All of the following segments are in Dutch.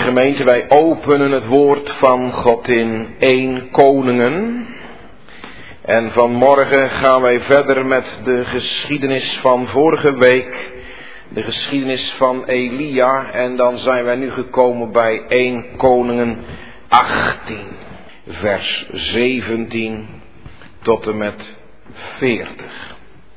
gemeente, wij openen het woord van God in 1 Koningen. En vanmorgen gaan wij verder met de geschiedenis van vorige week. De geschiedenis van Elia. En dan zijn wij nu gekomen bij 1 Koningen 18. Vers 17 tot en met 40.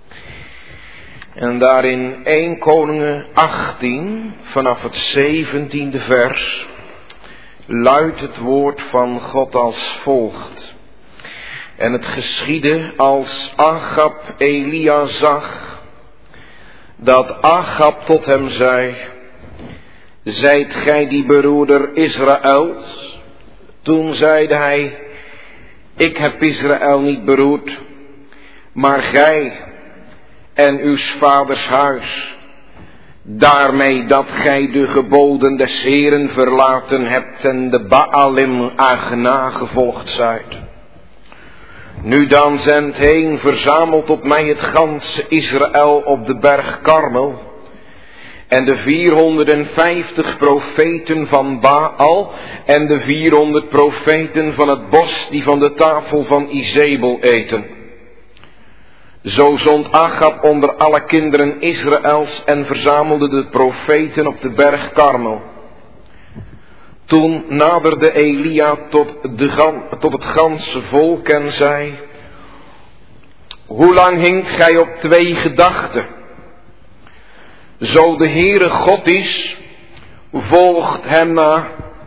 En daarin 1 Koningen 18, vanaf het 17e vers, luidt het woord van God als volgt. En het geschiedde als Achab Elia zag, dat Achab tot hem zei: zijt gij die beroerder Israëls? Toen zeide hij: ik heb Israël niet beroerd, maar gij en uw vaders huis, daarmee dat gij de geboden des Heeren verlaten hebt en de Baalim achterna gevolgd zijt. Nu dan zendt heen, verzamelt op mij het ganse Israël op de berg Karmel, en de 450 profeten van Baal en de 400 profeten van het bos die van de tafel van Izebel eten. Zo zond Achab onder alle kinderen Israëls en verzamelde de profeten op de berg Karmel. Toen naderde Elia tot het ganse volk en zei: hoe lang hinkt gij op 2 gedachten? Zo de Heere God is, volgt hem na.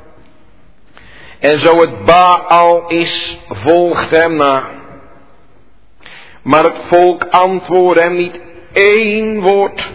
En zo het Baal is, volgt hem na. Maar het volk antwoordde hem niet 1 woord.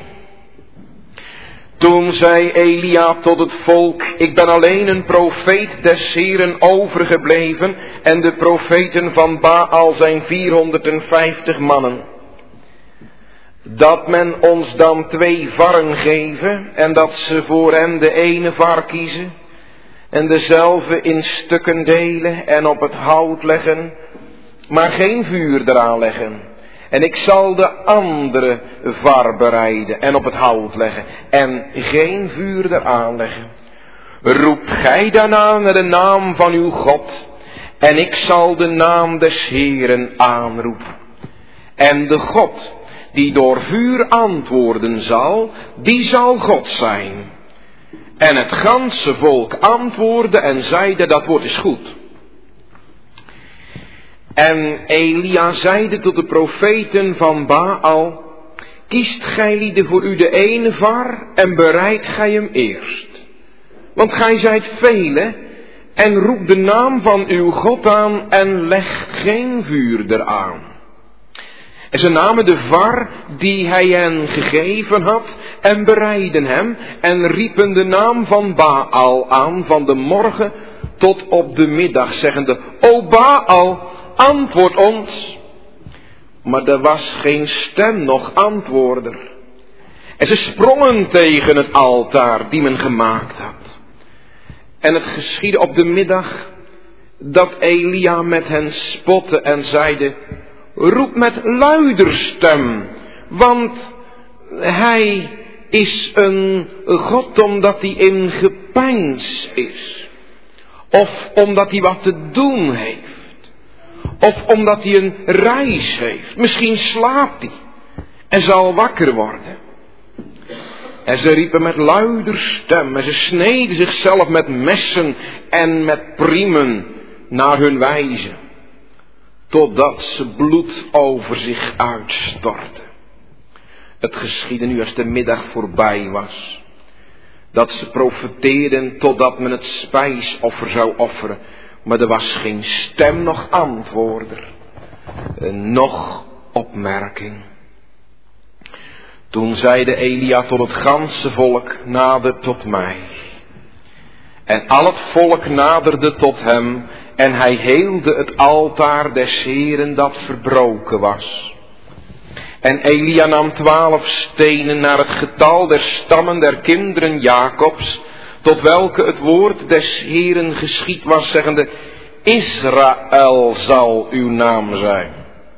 Toen zei Elia tot het volk: ik ben alleen een profeet des Heeren overgebleven, en de profeten van Baal zijn 450 mannen. Dat men ons dan 2 varren geven, en dat ze voor hem de ene var kiezen, en dezelfde in stukken delen en op het hout leggen, maar geen vuur eraan leggen. En ik zal de andere var bereiden en op het hout leggen en geen vuur eraan leggen. Roept gij daarna naar de naam van uw God, en ik zal de naam des Heeren aanroepen. En de God die door vuur antwoorden zal, die zal God zijn. En het ganse volk antwoordde en zeide: dat woord is goed. En Elia zeide tot de profeten van Baal: kiest gij lieden voor u de ene var en bereidt gij hem eerst. Want gij zijt vele, en roept de naam van uw God aan en legt geen vuur eraan. En ze namen de var die hij hen gegeven had en bereidden hem en riepen de naam van Baal aan van de morgen tot op de middag, zeggende: o Baal, antwoord ons. Maar er was geen stem noch antwoorder. En ze sprongen tegen het altaar die men gemaakt had. En het geschiedde op de middag dat Elia met hen spotte en zeide: roep met luider stem, want hij is een God omdat hij in gepeins is. Of omdat hij wat te doen heeft. Of omdat hij een reis heeft. Misschien slaapt hij en zal wakker worden. En ze riepen met luider stem. En ze sneden zichzelf met messen en met priemen naar hun wijze. Totdat ze bloed over zich uitstortten. Het geschiedde nu als de middag voorbij was. Dat ze profeteerden totdat men het spijsoffer zou offeren. Maar er was geen stem noch antwoorder, noch opmerking. Toen zeide Elia tot het ganse volk: nader tot mij. En al het volk naderde tot hem, en hij heelde het altaar des Heeren dat verbroken was. En Elia nam 12 stenen naar het getal der stammen der kinderen Jacobs, tot welke het woord des Heeren geschied was, zeggende: Israël zal uw naam zijn.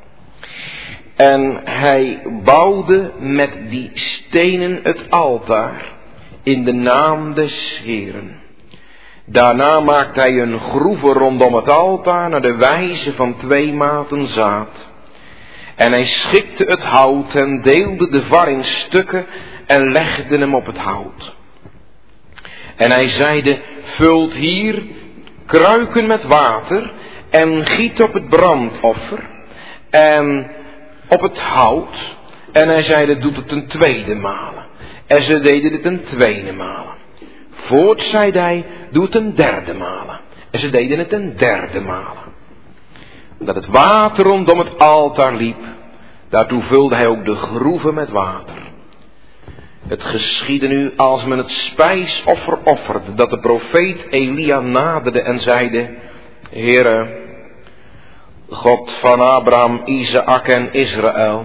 En hij bouwde met die stenen het altaar in de naam des Heeren. Daarna maakte hij een groeve rondom het altaar naar de wijze van 2 maten zaad. En hij schikte het hout en deelde de var in stukken en legde hem op het hout. En hij zeide, vult hier kruiken met water en giet op het brandoffer en op het hout. En hij zeide, doet het een 2e malen. En ze deden het een 2e malen. Voorts zeide hij, doe het een 3e malen. En ze deden het een 3e malen. Dat het water rondom het altaar liep, daartoe vulde hij ook de groeven met water. Het geschiedde nu als men het spijsoffer offerde, dat de profeet Elia naderde en zeide, Heere, God van Abraham, Isaak en Israël,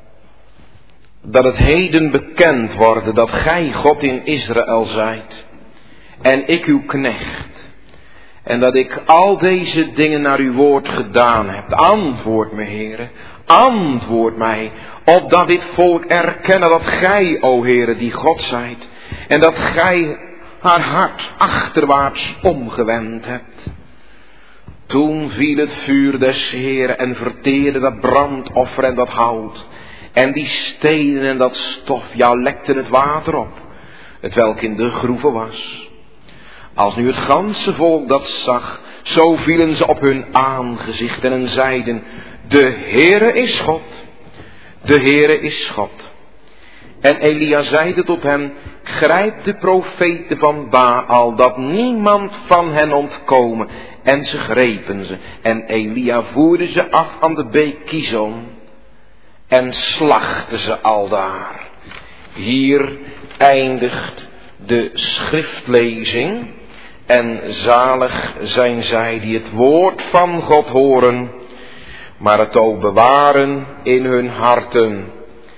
dat het heden bekend worden dat gij God in Israël zijt, en ik uw knecht, en dat ik al deze dingen naar uw woord gedaan heb. Antwoord me, Heere, antwoord mij, opdat dit volk erkennen dat gij, o Heere, die God zijt, en dat gij haar hart achterwaarts omgewend hebt. Toen viel het vuur des Heeren en verteerde dat brandoffer en dat hout, en die stenen en dat stof, ja, lekten het water op, hetwelk in de groeve was. Als nu het ganse volk dat zag, zo vielen ze op hun aangezichten en zeiden, de Heere is God, de Heere is God. En Elia zeide tot hen, grijp de profeten van Baal, dat niemand van hen ontkomen. En ze grepen ze. En Elia voerde ze af aan de beek Kizon en slachtte ze aldaar. Hier eindigt de schriftlezing. En zalig zijn zij die het woord van God horen, maar het ook bewaren in hun harten.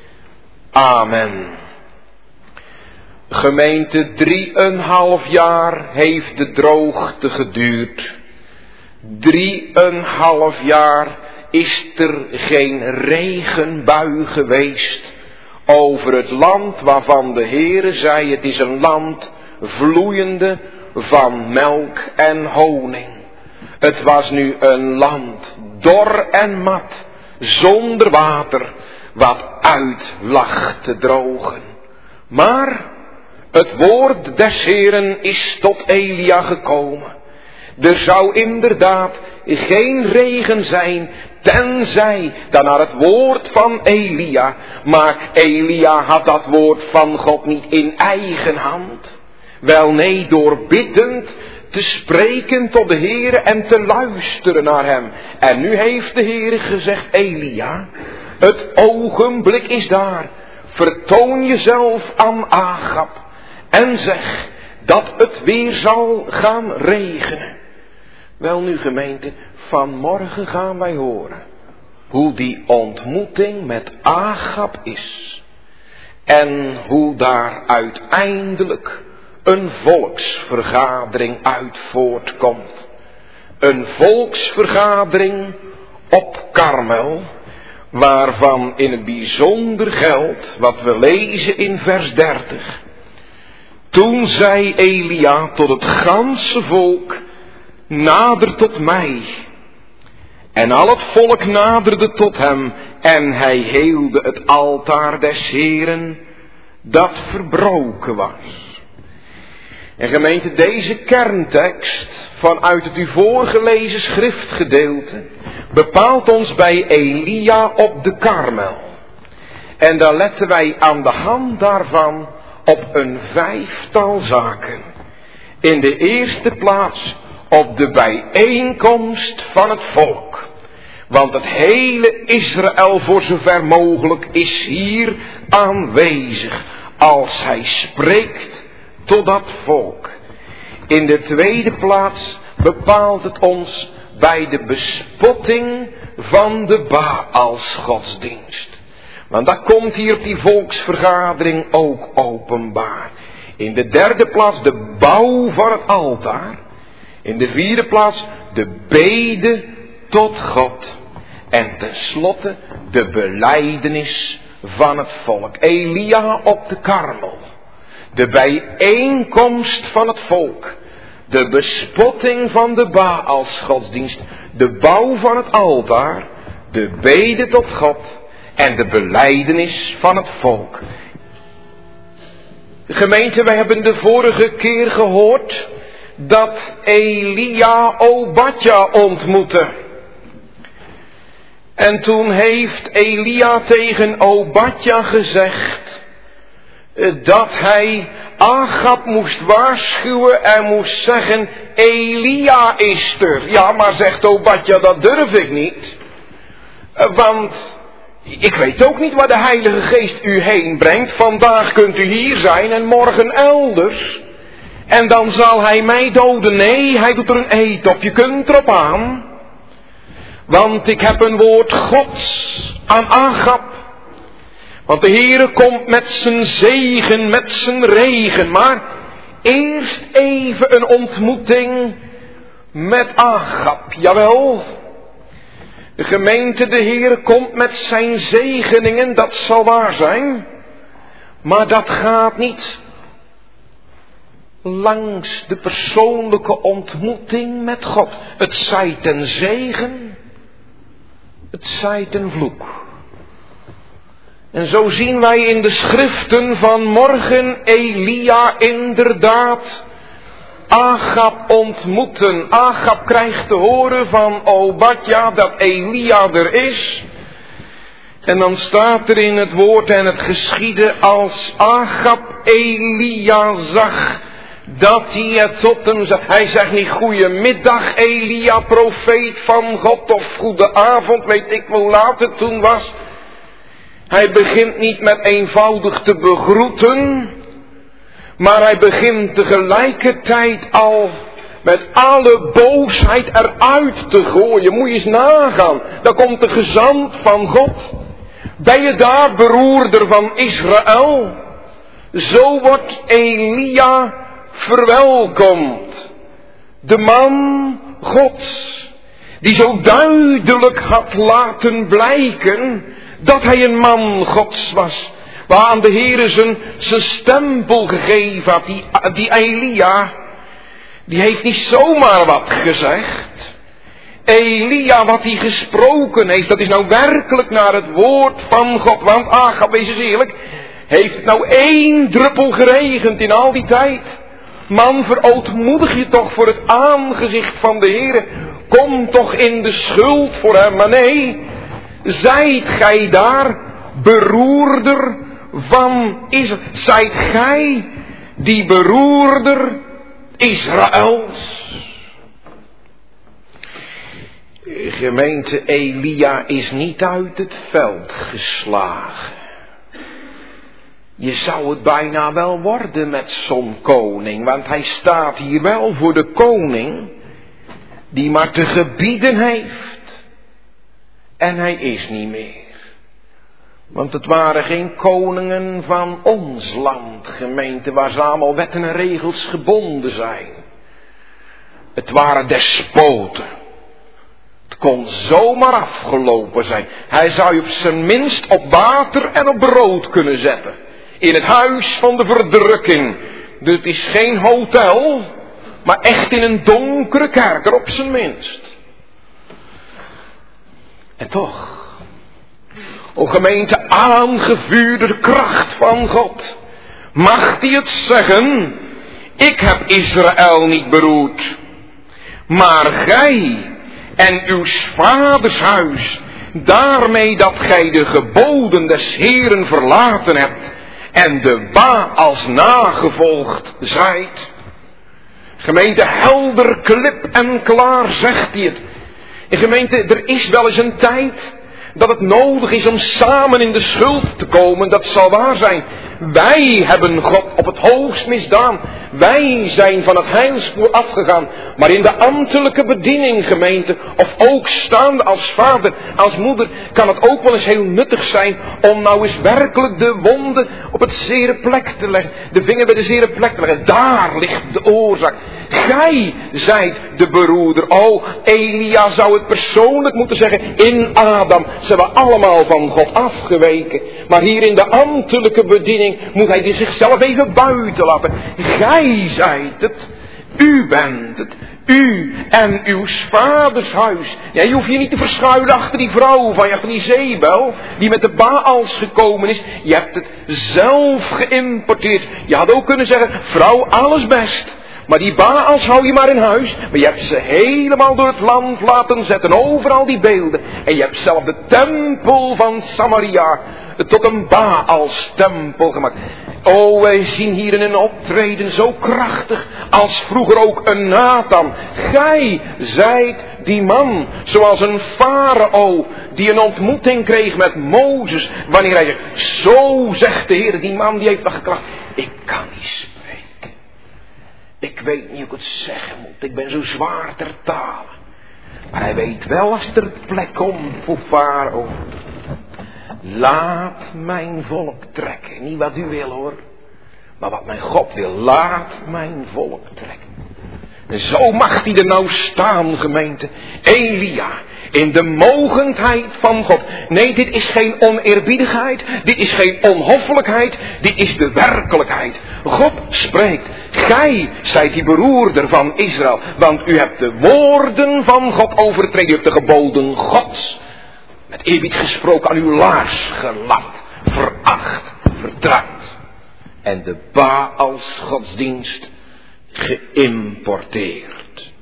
Amen. Gemeente, 3,5 jaar heeft de droogte geduurd. 3,5 jaar is er geen regenbui geweest over het land waarvan de Heere zei, het is een land vloeiende van melk en honing. Het was nu een land dor en mat, zonder water, wat uit lag te drogen. Maar het woord des Heeren is tot Elia gekomen. Er zou inderdaad geen regen zijn, tenzij dan naar het woord van Elia. Maar Elia had dat woord van God niet in eigen hand. Wel nee, door biddend te spreken tot de Heere en te luisteren naar hem. En nu heeft de Heere gezegd, Elia, het ogenblik is daar. Vertoon jezelf aan Agab en zeg dat het weer zal gaan regenen. Wel nu gemeente, vanmorgen gaan wij horen hoe die ontmoeting met Agab is. En hoe daar uiteindelijk een volksvergadering uit voortkomt. Een volksvergadering op Karmel, waarvan in het bijzonder geldt wat we lezen in vers 30. Toen zei Elia tot het ganse volk, nader tot mij. En al het volk naderde tot hem en hij heelde het altaar des Heeren dat verbroken was. En gemeente, deze kerntekst vanuit het u voorgelezen schriftgedeelte bepaalt ons bij Elia op de Karmel. En daar letten wij aan de hand daarvan op een 5-tal zaken. In de eerste plaats op de bijeenkomst van het volk. Want het hele Israël voor zover mogelijk is hier aanwezig als hij spreekt tot dat volk. In de tweede plaats bepaalt het ons bij de bespotting van de Baalsgodsdienst. Want dat komt hier op die volksvergadering ook openbaar. In de derde plaats de bouw van het altaar. In de vierde plaats de bede tot God. En tenslotte de belijdenis van het volk. Elia op de Karmel. De bijeenkomst van het volk. De bespotting van de Baalsgodsdienst, de bouw van het altaar, de bede tot God en de belijdenis van het volk. Gemeente, wij hebben de vorige keer gehoord dat Elia Obadja ontmoette. En toen heeft Elia tegen Obadja gezegd dat hij Agab moest waarschuwen en moest zeggen, Elia is er. Ja, maar zegt Obadja, dat durf ik niet. Want ik weet ook niet waar de Heilige Geest u heen brengt. Vandaag kunt u hier zijn en morgen elders. En dan zal hij mij doden. Nee, hij doet er een eed op. Je kunt erop aan. Want ik heb een woord Gods aan Agab. Want de Heere komt met zijn zegen, met zijn regen. Maar eerst even een ontmoeting met Agab. Jawel. De gemeente, de Heere komt met zijn zegeningen, dat zal waar zijn. Maar dat gaat niet langs de persoonlijke ontmoeting met God. Het zij ten zegen, het zij ten vloek. En zo zien wij in de schriften van morgen Elia inderdaad Agab ontmoeten. Agab krijgt te horen van Obadja dat Elia er is. En dan staat er in het woord en het geschiedde als Agab Elia zag, dat hij het tot hem zei. Hij zegt niet goeiemiddag Elia, profeet van God, of goede avond, weet ik hoe laat het toen was. Hij begint niet met eenvoudig te begroeten, maar hij begint tegelijkertijd al met alle boosheid eruit te gooien. Moet je eens nagaan. Dan komt de gezant van God. Ben je daar, beroerder van Israël? Zo wordt Elia verwelkomd. De man Gods. Die zo duidelijk had laten blijken dat hij een man Gods was. Waaraan de Heere zijn stempel gegeven had. Die Elia, die heeft niet zomaar wat gezegd. Elia, wat hij gesproken heeft, dat is nou werkelijk naar het woord van God. Want Agab, wees eens eerlijk, heeft het nou 1 druppel geregend in al die tijd? Man, verootmoedig je toch voor het aangezicht van de Heere. Kom toch in de schuld voor hem. Maar nee, zijt gij daar beroerder van Israël? Zijt gij die beroerder Israëls? Gemeente, Elia is niet uit het veld geslagen. Je zou het bijna wel worden met zo'n koning, want hij staat hier wel voor de koning die maar te gebieden heeft. En hij is niet meer. Want het waren geen koningen van ons land, gemeente, waar ze allemaal wetten en regels gebonden zijn. Het waren despoten. Het kon zomaar afgelopen zijn. Hij zou je op zijn minst op water en op brood kunnen zetten. In het huis van de verdrukking. Dus het is geen hotel, maar echt in een donkere kerker op zijn minst. En toch, o gemeente, aangevuurde kracht van God, mag hij het zeggen, ik heb Israël niet beroerd, maar gij en uw vaders huis, daarmee dat gij de geboden des Heeren verlaten hebt en de Baals nagevolgd zijt. Gemeente, helder, klip en klaar zegt hij het. En gemeente, er is wel eens een tijd dat het nodig is om samen in de schuld te komen. Dat zal waar zijn. Wij hebben God op het hoogst misdaan. Wij zijn van het heilspoor afgegaan. Maar in de ambtelijke bediening, gemeente, of ook staande als vader, als moeder, kan het ook wel eens heel nuttig zijn om nou eens werkelijk de wonden op het zere plek te leggen. De vinger bij de zere plek te leggen. Daar ligt de oorzaak. Gij zijt de beroerder. O, Elia zou het persoonlijk moeten zeggen. In Adam zijn we allemaal van God afgeweken. Maar hier in de ambtelijke bediening moet hij zichzelf even buiten laten. Gij zijt het. U bent het. U en uw vaders huis. Ja, je hoeft je niet te verschuilen achter die vrouw van je, achter die Zebel, die met de Baals gekomen is. Je hebt het zelf geïmporteerd. Je had ook kunnen zeggen, vrouw, alles best. Maar die Baals hou je maar in huis. Maar je hebt ze helemaal door het land laten zetten. Overal die beelden. En je hebt zelf de tempel van Samaria tot een Baals tempel gemaakt. O, wij zien hier in een optreden zo krachtig als vroeger ook een Nathan. Gij zijt die man, zoals een farao die een ontmoeting kreeg met Mozes. Wanneer hij zegt, zo zegt de Heer, die man die heeft nog geklaagd. Ik kan niet spreken. Ik weet niet hoe ik het zeggen moet. Ik ben zo zwaar ter talen. Maar hij weet wel als er plek komt voor farao. Laat mijn volk trekken. Niet wat u wil hoor. Maar wat mijn God wil. Laat mijn volk trekken. En zo mag hij er nou staan, gemeente. Elia. In de mogendheid van God. Nee, dit is geen oneerbiedigheid. Dit is geen onhoffelijkheid. Dit is de werkelijkheid. God spreekt. Gij zijt die beroerder van Israël. Want u hebt de woorden van God overtreden. U hebt de geboden Gods. Met eerbied gesproken aan uw laars gelapt, veracht, vertrapt. En de Baals godsdienst geïmporteerd.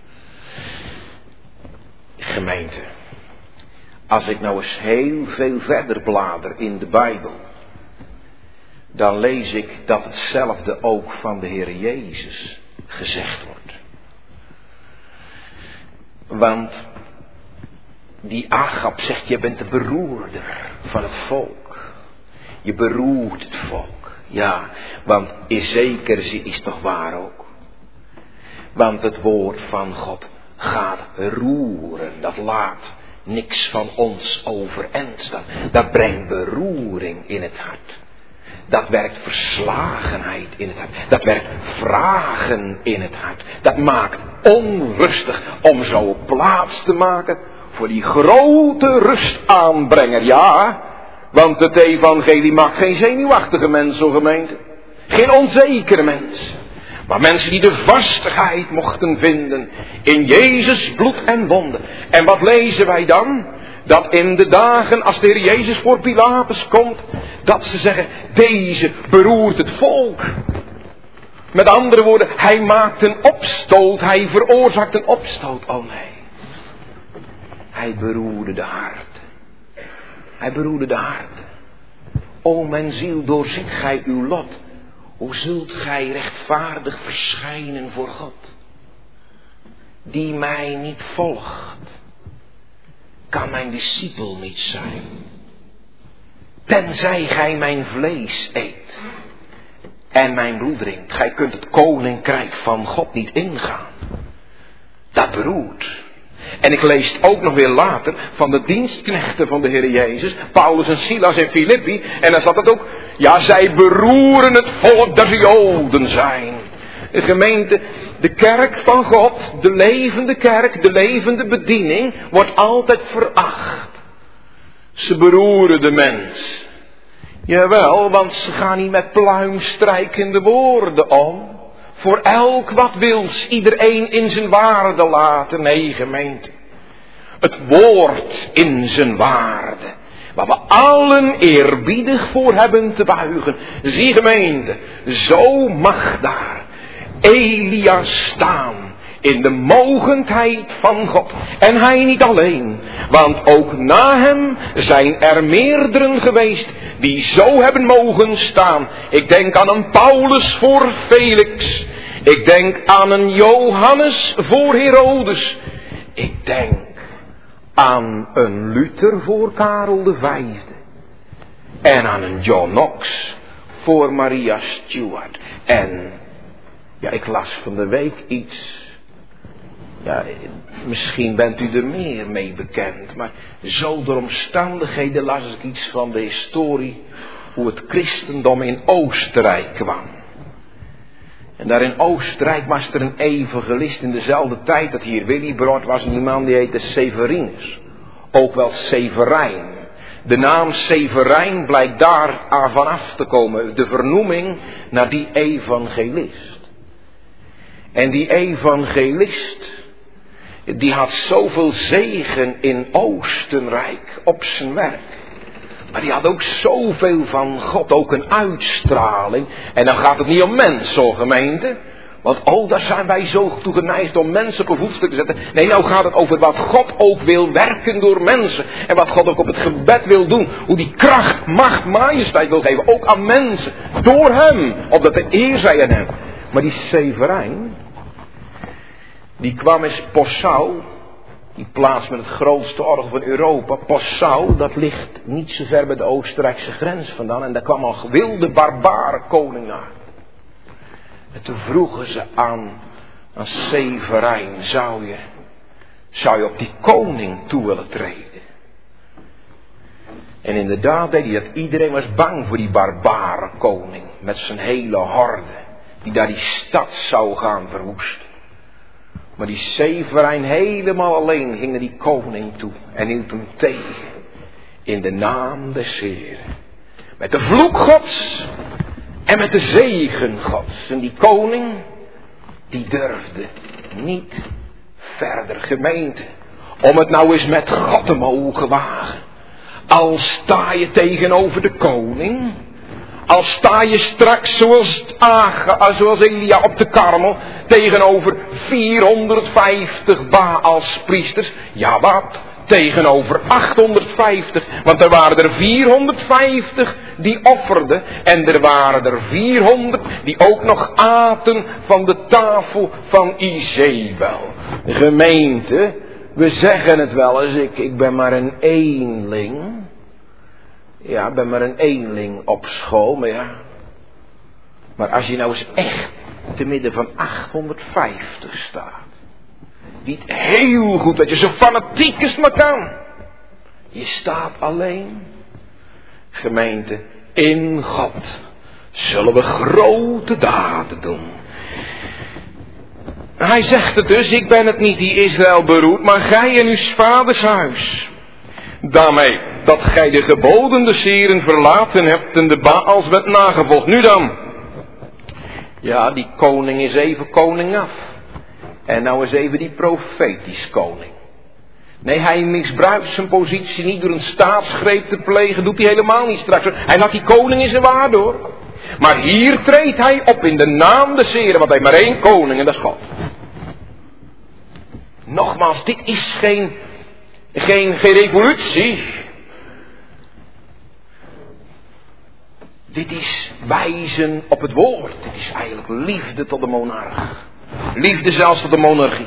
Gemeente, als ik nou eens heel veel verder blader in de Bijbel, dan lees ik dat hetzelfde ook van de Heer Jezus gezegd wordt. Want die Agab zegt, je bent de beroerder van het volk. Je beroert het volk. Ja, want zeker is toch waar ook. Want het woord van God gaat roeren. Dat laat niks van ons overeind staan. Dat brengt beroering in het hart. Dat werkt verslagenheid in het hart. Dat werkt vragen in het hart. Dat maakt onrustig om zo plaats te maken voor die grote rustaanbrenger, ja. Want het evangelie maakt geen zenuwachtige mensen, gemeente. Geen onzekere mensen. Maar mensen die de vastigheid mochten vinden in Jezus bloed en wonden. En wat lezen wij dan? Dat in de dagen als de Heer Jezus voor Pilatus komt, dat ze zeggen, deze beroert het volk. Met andere woorden, hij maakt een opstoot, hij veroorzaakt een opstoot. Oh nee. Hij beroerde de harten. Hij beroerde de harten. O mijn ziel, doorziet gij uw lot. Hoe zult gij rechtvaardig verschijnen voor God? Die mij niet volgt, kan mijn discipel niet zijn. Tenzij gij mijn vlees eet en mijn bloed drinkt. Gij kunt het koninkrijk van God niet ingaan. Dat beroert. En ik lees ook nog weer later van de dienstknechten van de Heer Jezus, Paulus en Silas en Filippi. En dan staat het ook, ja, zij beroeren het volk dat ze Joden zijn. De gemeente, de kerk van God, de levende kerk, de levende bediening, wordt altijd veracht. Ze beroeren de mens. Jawel, want ze gaan niet met pluimstrijkende woorden om. Voor elk wat wils, iedereen in zijn waarde laten. Nee, gemeente. Het woord in zijn waarde. Waar we allen eerbiedig voor hebben te buigen. Zie gemeente, zo mag daar Elia staan. In de mogendheid van God. En hij niet alleen. Want ook na hem zijn er meerderen geweest die zo hebben mogen staan. Ik denk aan een Paulus voor Felix. Ik denk aan een Johannes voor Herodes. Ik denk aan een Luther voor Karel V. En aan een John Knox voor Maria Stuart. En ja, ik las van de week iets. Ja, misschien bent u er meer mee bekend. Maar zo door omstandigheden las ik iets van de historie. Hoe het christendom in Oostenrijk kwam. En daar in Oostenrijk was er een evangelist in dezelfde tijd dat hier Willibrord was. En die man die heette Severinus. Ook wel Severijn. De naam Severijn blijkt daar vanaf te komen. De vernoeming naar die evangelist. En die evangelist, die had zoveel zegen in Oostenrijk op zijn werk. Maar die had ook zoveel van God, ook een uitstraling. En dan gaat het niet om mensen, gemeente. Want daar zijn wij zo toe geneigd om mensen op een voetstuk te zetten. Nee, nou gaat het over wat God ook wil werken door mensen. En wat God ook op het gebed wil doen. Hoe die kracht, macht, majesteit wil geven. Ook aan mensen. Door hem. Opdat de eer zij aan hem. Maar die Severijn. Die kwam eens Passau. Die plaats met het grootste orgel van Europa. Passau, dat ligt niet zo ver bij de Oostenrijkse grens vandaan. En daar kwam al wilde barbare koning naar. En toen vroegen ze aan Severijn, zou je op die koning toe willen treden? En inderdaad deed hij dat. Iedereen was bang voor die barbare koning. Met zijn hele horde. Die daar die stad zou gaan verwoesten. Maar die Severijn helemaal alleen ging naar die koning toe. En hield hem tegen. In de naam des Heeren. Met de vloek Gods. En met de zegen Gods. En die koning. Die durfde niet verder, gemeente. Om het nou eens met God te mogen wagen. Al sta je tegenover de koning. Al sta je straks zoals Elia op de Karmel. Tegenover 450 Baalspriesters. Ja wat? Tegenover 850. Want er waren er 450 die offerden. En er waren er 400 die ook nog aten van de tafel van Izebel. Gemeente, we zeggen het wel eens. Ik ben maar een eenling. Ja, ik ben maar een eenling op school. Maar ja. Maar als je nou eens echt te midden van 850 staat. Niet heel goed dat je zo fanatiek is maar kan. Je staat alleen. Gemeente, in God zullen we grote daden doen. Hij zegt het dus, ik ben het niet die Israël beroept, maar gij en uw vaders huis. Daarmee dat gij de geboden des Heeren verlaten hebt en de Baals werd nagevolgd. Nu dan. Ja, die koning is even koning af. En nou is even die profetisch koning. Nee, hij misbruikt zijn positie niet door een staatsgreep te plegen. Doet hij helemaal niet straks. Hij laat die koning in zijn waarde hoor. Maar hier treedt hij op in de naam des Heren. Want hij heeft maar één koning en dat is God. Nogmaals, dit is geen revolutie. Dit is wijzen op het woord. Dit is eigenlijk liefde tot de monarch. Liefde zelfs tot de monarchie.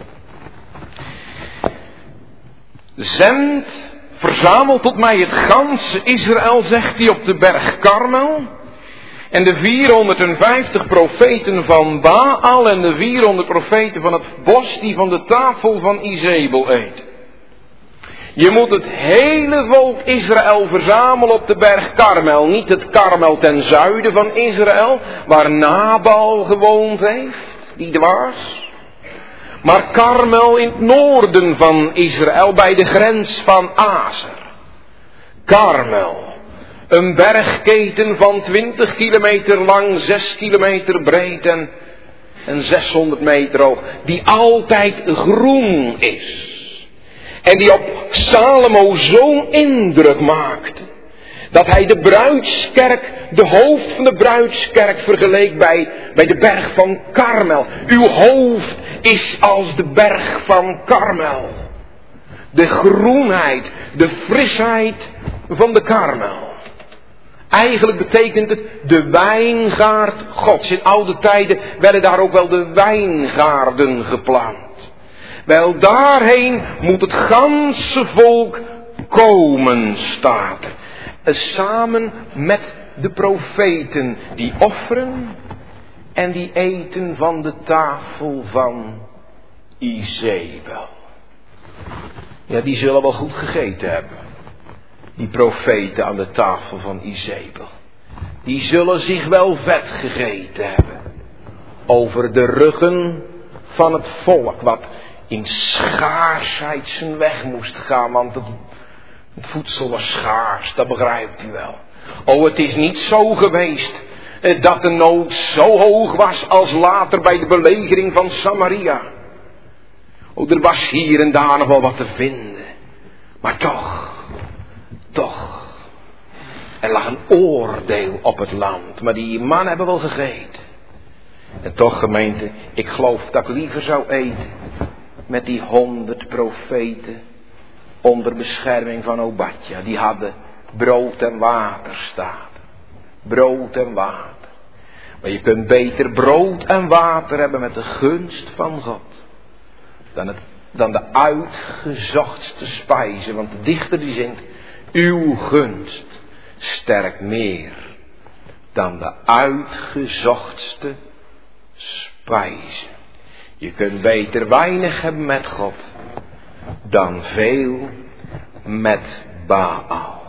Zend, verzamel tot mij het ganse Israël, zegt hij op de berg Karmel. En de 450 profeten van Baal en de 400 profeten van het bos die van de tafel van Izebel eet. Je moet het hele volk Israël verzamelen op de berg Karmel. Niet het Karmel ten zuiden van Israël, waar Nabal gewoond heeft, die dwaas. Maar Karmel in het noorden van Israël, bij de grens van Azer. Karmel. Een bergketen van 20 kilometer lang, 6 kilometer breed en 600 meter hoog. Die altijd groen is. En die op Salomo zo'n indruk maakte. Dat hij de bruidskerk, de hoofd van de bruidskerk vergeleek bij de berg van Karmel. Uw hoofd is als de berg van Karmel. De groenheid, de frisheid van de Karmel. Eigenlijk betekent het de wijngaard Gods. In oude tijden werden daar ook wel de wijngaarden geplant. Wel daarheen moet het ganse volk komen, staat er. Samen met de profeten die offeren en die eten van de tafel van Izebel. Ja, die zullen wel goed gegeten hebben. Die profeten aan de tafel van Izebel. Die zullen zich wel vet gegeten hebben. Over de ruggen van het volk wat in schaarsheid zijn weg moest gaan. Want het voedsel was schaars, dat begrijpt u wel. Oh, het is niet zo geweest dat de nood zo hoog was als later bij de belegering van Samaria. Er was hier en daar nog wel wat te vinden. Maar toch. Er lag een oordeel op het land. Maar die mannen hebben wel gegeten. En toch, gemeente, ik geloof dat ik liever zou eten met die 100 profeten onder bescherming van Obadja. Die hadden brood en water staan. Brood en water. Maar je kunt beter brood en water hebben met de gunst van God dan de uitgezochtste spijzen. Want de dichter die zingt, uw gunst sterkt meer dan de uitgezochtste spijzen. Je kunt beter weinig hebben met God dan veel met Baal.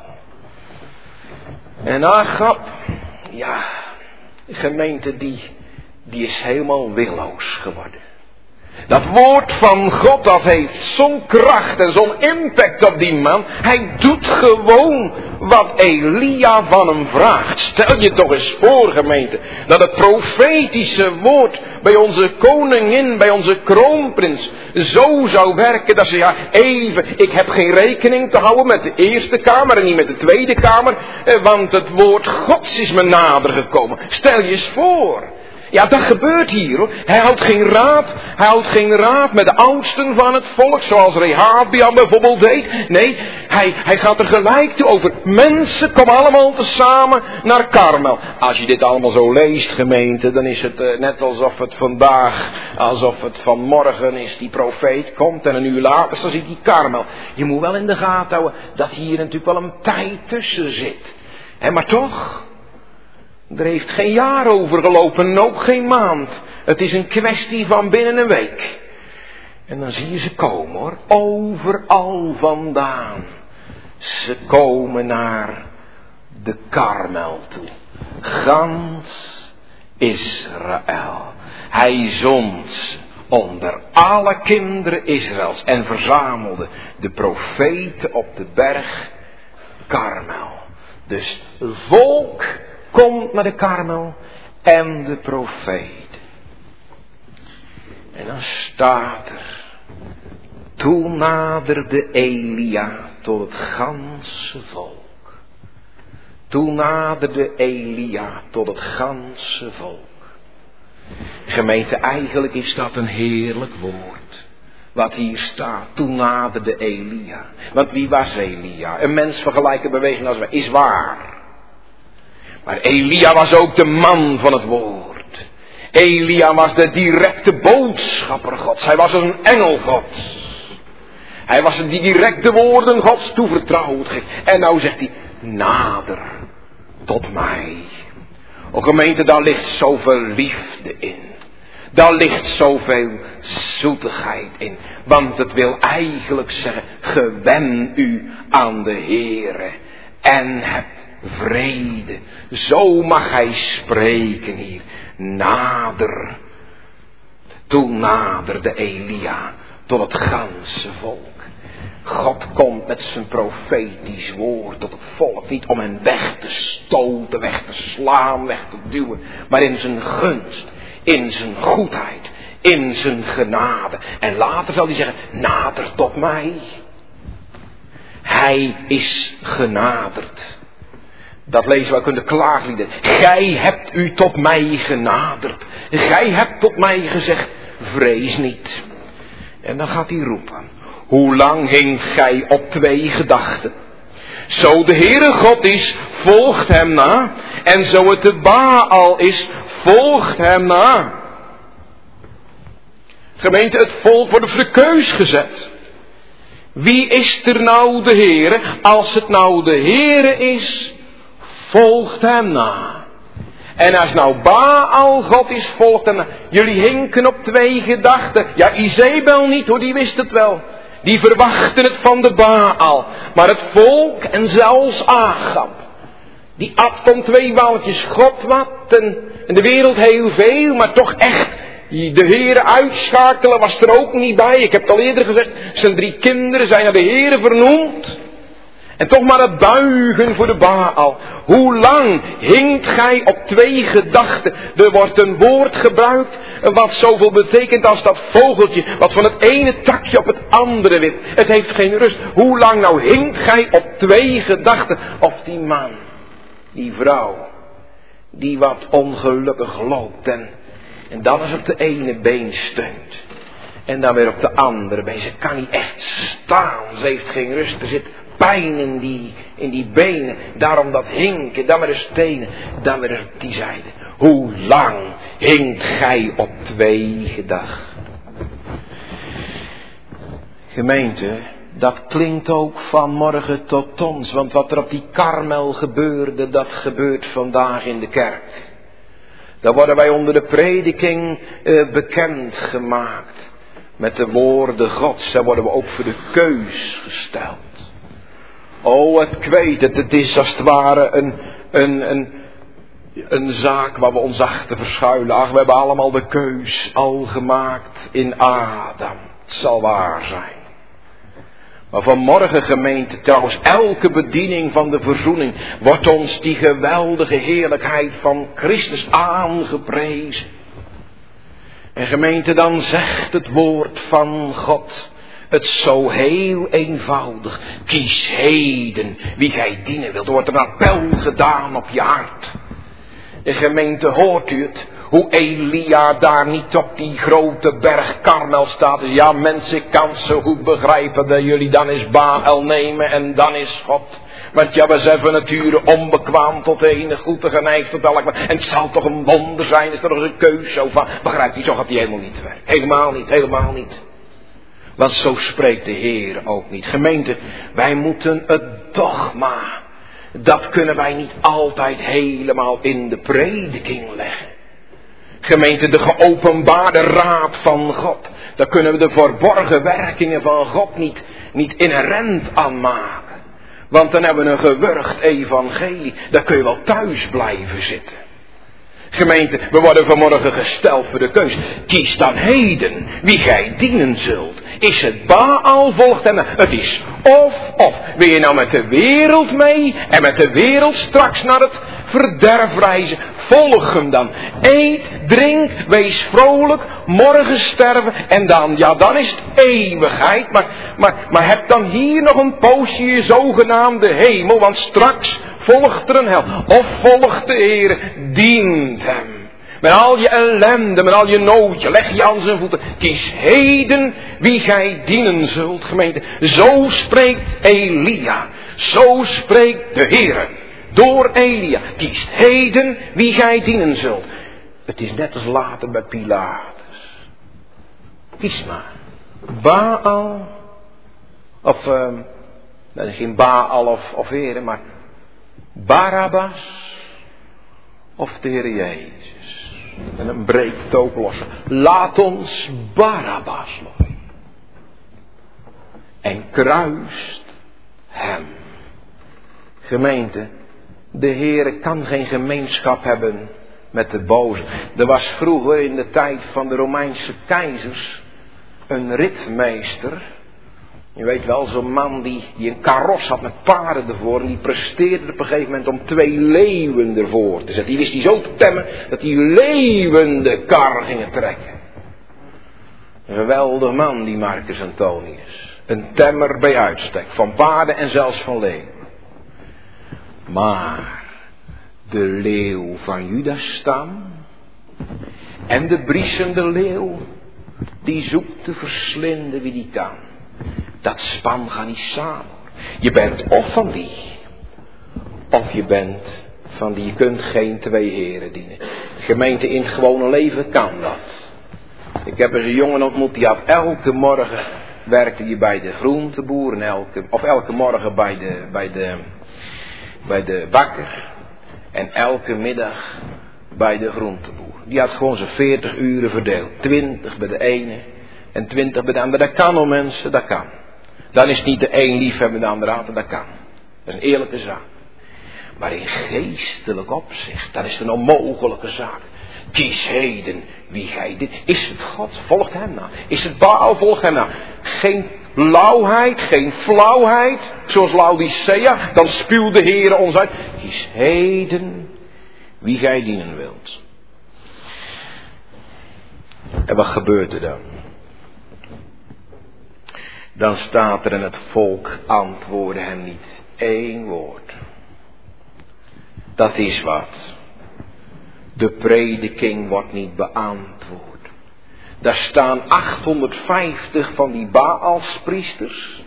En Agab, ja, de gemeente die is helemaal willoos geworden. Dat woord van God, dat heeft zo'n kracht en zo'n impact op die man. Hij doet gewoon wat Elia van hem vraagt. Stel je toch eens voor, gemeente, dat het profetische woord bij onze koningin, bij onze kroonprins, zo zou werken dat ze ik heb geen rekening te houden met de Eerste Kamer en niet met de Tweede Kamer, want het woord Gods is me nader gekomen. Stel je eens voor. Ja, dat gebeurt hier hoor. Hij houdt geen raad met de oudsten van het volk, zoals Rehabiam bijvoorbeeld deed. Nee, hij gaat er gelijk toe over. Mensen, kom allemaal tezamen naar Karmel. Als je dit allemaal zo leest, gemeente, dan is het net alsof het vandaag, alsof het vanmorgen is, die profeet komt en een uur later dan zit die Karmel. Je moet wel in de gaten houden dat hier natuurlijk wel een tijd tussen zit. Maar toch, er heeft geen jaar over gelopen en ook geen maand. Het is een kwestie van binnen een week. En dan zie je ze komen hoor. Overal vandaan. Ze komen naar de Karmel toe. Gans Israël. Hij zond onder alle kinderen Israëls. En verzamelde de profeten op de berg Karmel. Dus volk komt naar de Karmel en de profeet. En dan staat er, toen naderde Elia tot het ganse volk. Toen naderde Elia tot het ganse volk. Gemeente, eigenlijk is dat een heerlijk woord. Wat hier staat, toen naderde Elia. Want wie was Elia? Een mens van gelijke beweging als wij, is waar. Maar Elia was ook de man van het woord. Elia was de directe boodschapper Gods. Hij was een engel Gods. Hij was die directe woorden Gods toevertrouwd. En nou zegt hij, nader tot mij. O gemeente, daar ligt zoveel liefde in. Daar ligt zoveel zoetigheid in. Want het wil eigenlijk zeggen, gewen u aan de Heere. En heb vrede. Zo mag hij spreken hier. Nader. Toen naderde Elia tot het ganse volk. God komt met zijn profetisch woord tot het volk. Niet om hen weg te stoten, weg te slaan, weg te duwen. Maar in zijn gunst, in zijn goedheid, in zijn genade. En later zal hij zeggen, nader tot mij. Hij is genaderd. Dat lezen we ook in de klaaglieden. Gij hebt u tot mij genaderd. Gij hebt tot mij gezegd, vrees niet. En dan gaat hij roepen. Hoe lang hinkt gij op twee gedachten? Zo de Heere God is, volgt hem na. En zo het de Baal is, volgt hem na. Gemeente, het volk wordt voor de keus gezet. Wie is er nou de Heere? Als het nou de Heere is, volgt hem na. En als nou Baal God is, volgt hem na. Jullie hinken op twee gedachten. Ja, Izebel niet hoor, die wist het wel. Die verwachten het van de Baal. Maar het volk en zelfs Agab, die at van twee walletjes God wat en de wereld heel veel, maar toch echt de Heere uitschakelen was er ook niet bij. Ik heb het al eerder gezegd, zijn 3 kinderen zijn naar de Heere vernoemd. En toch maar het buigen voor de Baal. Hoe lang hinkt gij op twee gedachten? Er wordt een woord gebruikt wat zoveel betekent als dat vogeltje wat van het ene takje op het andere wipt. Het heeft geen rust. Hoe lang nou hinkt gij op twee gedachten? Of die man, die vrouw, die wat ongelukkig loopt en dan eens op de ene been steunt. En dan weer op de andere been. Ze kan niet echt staan. Ze heeft geen rust. Er zit pijn in die benen. Daarom dat hinken. Dan weer de stenen. Dan weer op die zijde. Hoe lang hinkt gij op twee gedachten? Gemeente, dat klinkt ook vanmorgen tot ons. Want wat er op die Karmel gebeurde, dat gebeurt vandaag in de kerk. Dan worden wij onder de prediking bekend gemaakt. Met de woorden Gods. Dan worden we ook voor de keus gesteld. Oh, ik weet het. Het is als het ware een zaak waar we ons achter verschuilen. Ach, we hebben allemaal de keus al gemaakt in Adam. Het zal waar zijn. Maar vanmorgen, gemeente, trouwens elke bediening van de verzoening wordt ons die geweldige heerlijkheid van Christus aangeprezen. En gemeente, dan zegt het woord van God het zo heel eenvoudig. Kies heden wie gij dienen wilt. Er wordt een appel gedaan op je hart. En gemeente, hoort u het? Hoe Elia daar niet op die grote berg Karmel staat. Ja mensen, ik kan het zo goed begrijpen dat jullie dan eens Baal nemen en dan is God. Want ja, we zijn van nature onbekwaam tot enig goed te geneigd tot elk. En het zal toch een wonder zijn, is er nog een keus zo van. Begrijpt u, zo gaat die helemaal niet werken. Helemaal niet, helemaal niet. Want zo spreekt de Heer ook niet. Gemeente, wij moeten het dogma. Dat kunnen wij niet altijd helemaal in de prediking leggen. Gemeente, de geopenbaarde raad van God. Daar kunnen we de verborgen werkingen van God niet inherent aan maken. Want dan hebben we een gewurgd evangelie. Daar kun je wel thuis blijven zitten. Gemeente, we worden vanmorgen gesteld voor de keus. Kies dan heden wie gij dienen zult. Is het Baal volgt en het is of. Wil je nou met de wereld mee en met de wereld straks naar het verderf reizen? Volg hem dan. Eet, drink, wees vrolijk, morgen sterven en dan is het eeuwigheid. Maar heb dan hier nog een poosje je zogenaamde hemel, want straks volgt er een hel. Of volgt de Heer, dient hem. Met al je ellende, met al je noodje, leg je aan zijn voeten. Kies heden wie gij dienen zult, gemeente. Zo spreekt Elia. Zo spreekt de Heer. Door Elia. Kies heden wie gij dienen zult. Het is net als later bij Pilatus. Kies maar. Baal. Of, dat is geen Baal of Heer, maar Barabbas. Of de Heer Jezus. En dan breekt het ook los. Laat ons Barabbas los. En kruist hem. Gemeente, de Heer kan geen gemeenschap hebben met de boze. Er was vroeger in de tijd van de Romeinse keizers een ritmeester. Je weet wel, zo'n man die een karos had met paarden ervoor. En die presteerde op een gegeven moment om 2 leeuwen ervoor te zetten. Die wist hij zo te temmen dat die leeuwen de kar gingen trekken. Een geweldig man, die Marcus Antonius. Een temmer bij uitstek. Van paarden en zelfs van leeuwen. Maar de leeuw van Judas stam en de briesende leeuw, die zoekt te verslinden wie die kan. Dat span gaat niet samen. Je bent of van die, of je bent van die. Je kunt geen 2 heren dienen. Gemeente, in het gewone leven kan dat. Ik heb eens een jongen ontmoet, die had elke morgen, werkte hij bij de groenteboer. En elke morgen bij de bakker. En elke middag bij de groenteboer. Die had gewoon zijn 40 uren verdeeld. 20 bij de ene en 20 bij de andere. Dat kan, om mensen, dat kan. Dan is het niet de een liefhebben de andere haten, dat kan. Dat is een eerlijke zaak. Maar in geestelijk opzicht, dat is een onmogelijke zaak. Kies heden wie gij dit. Is het God, volgt hem na. Is het Baal, volgt hem na. Geen lauwheid, geen flauwheid, zoals Laodicea. Dan spuwt de Heere ons uit. Kies heden wie gij dienen wilt. En wat gebeurt er dan? Dan staat er en het volk antwoordde hem niet 1 woord. Dat is wat. De prediking wordt niet beantwoord. Daar staan 850 van die Baalspriesters.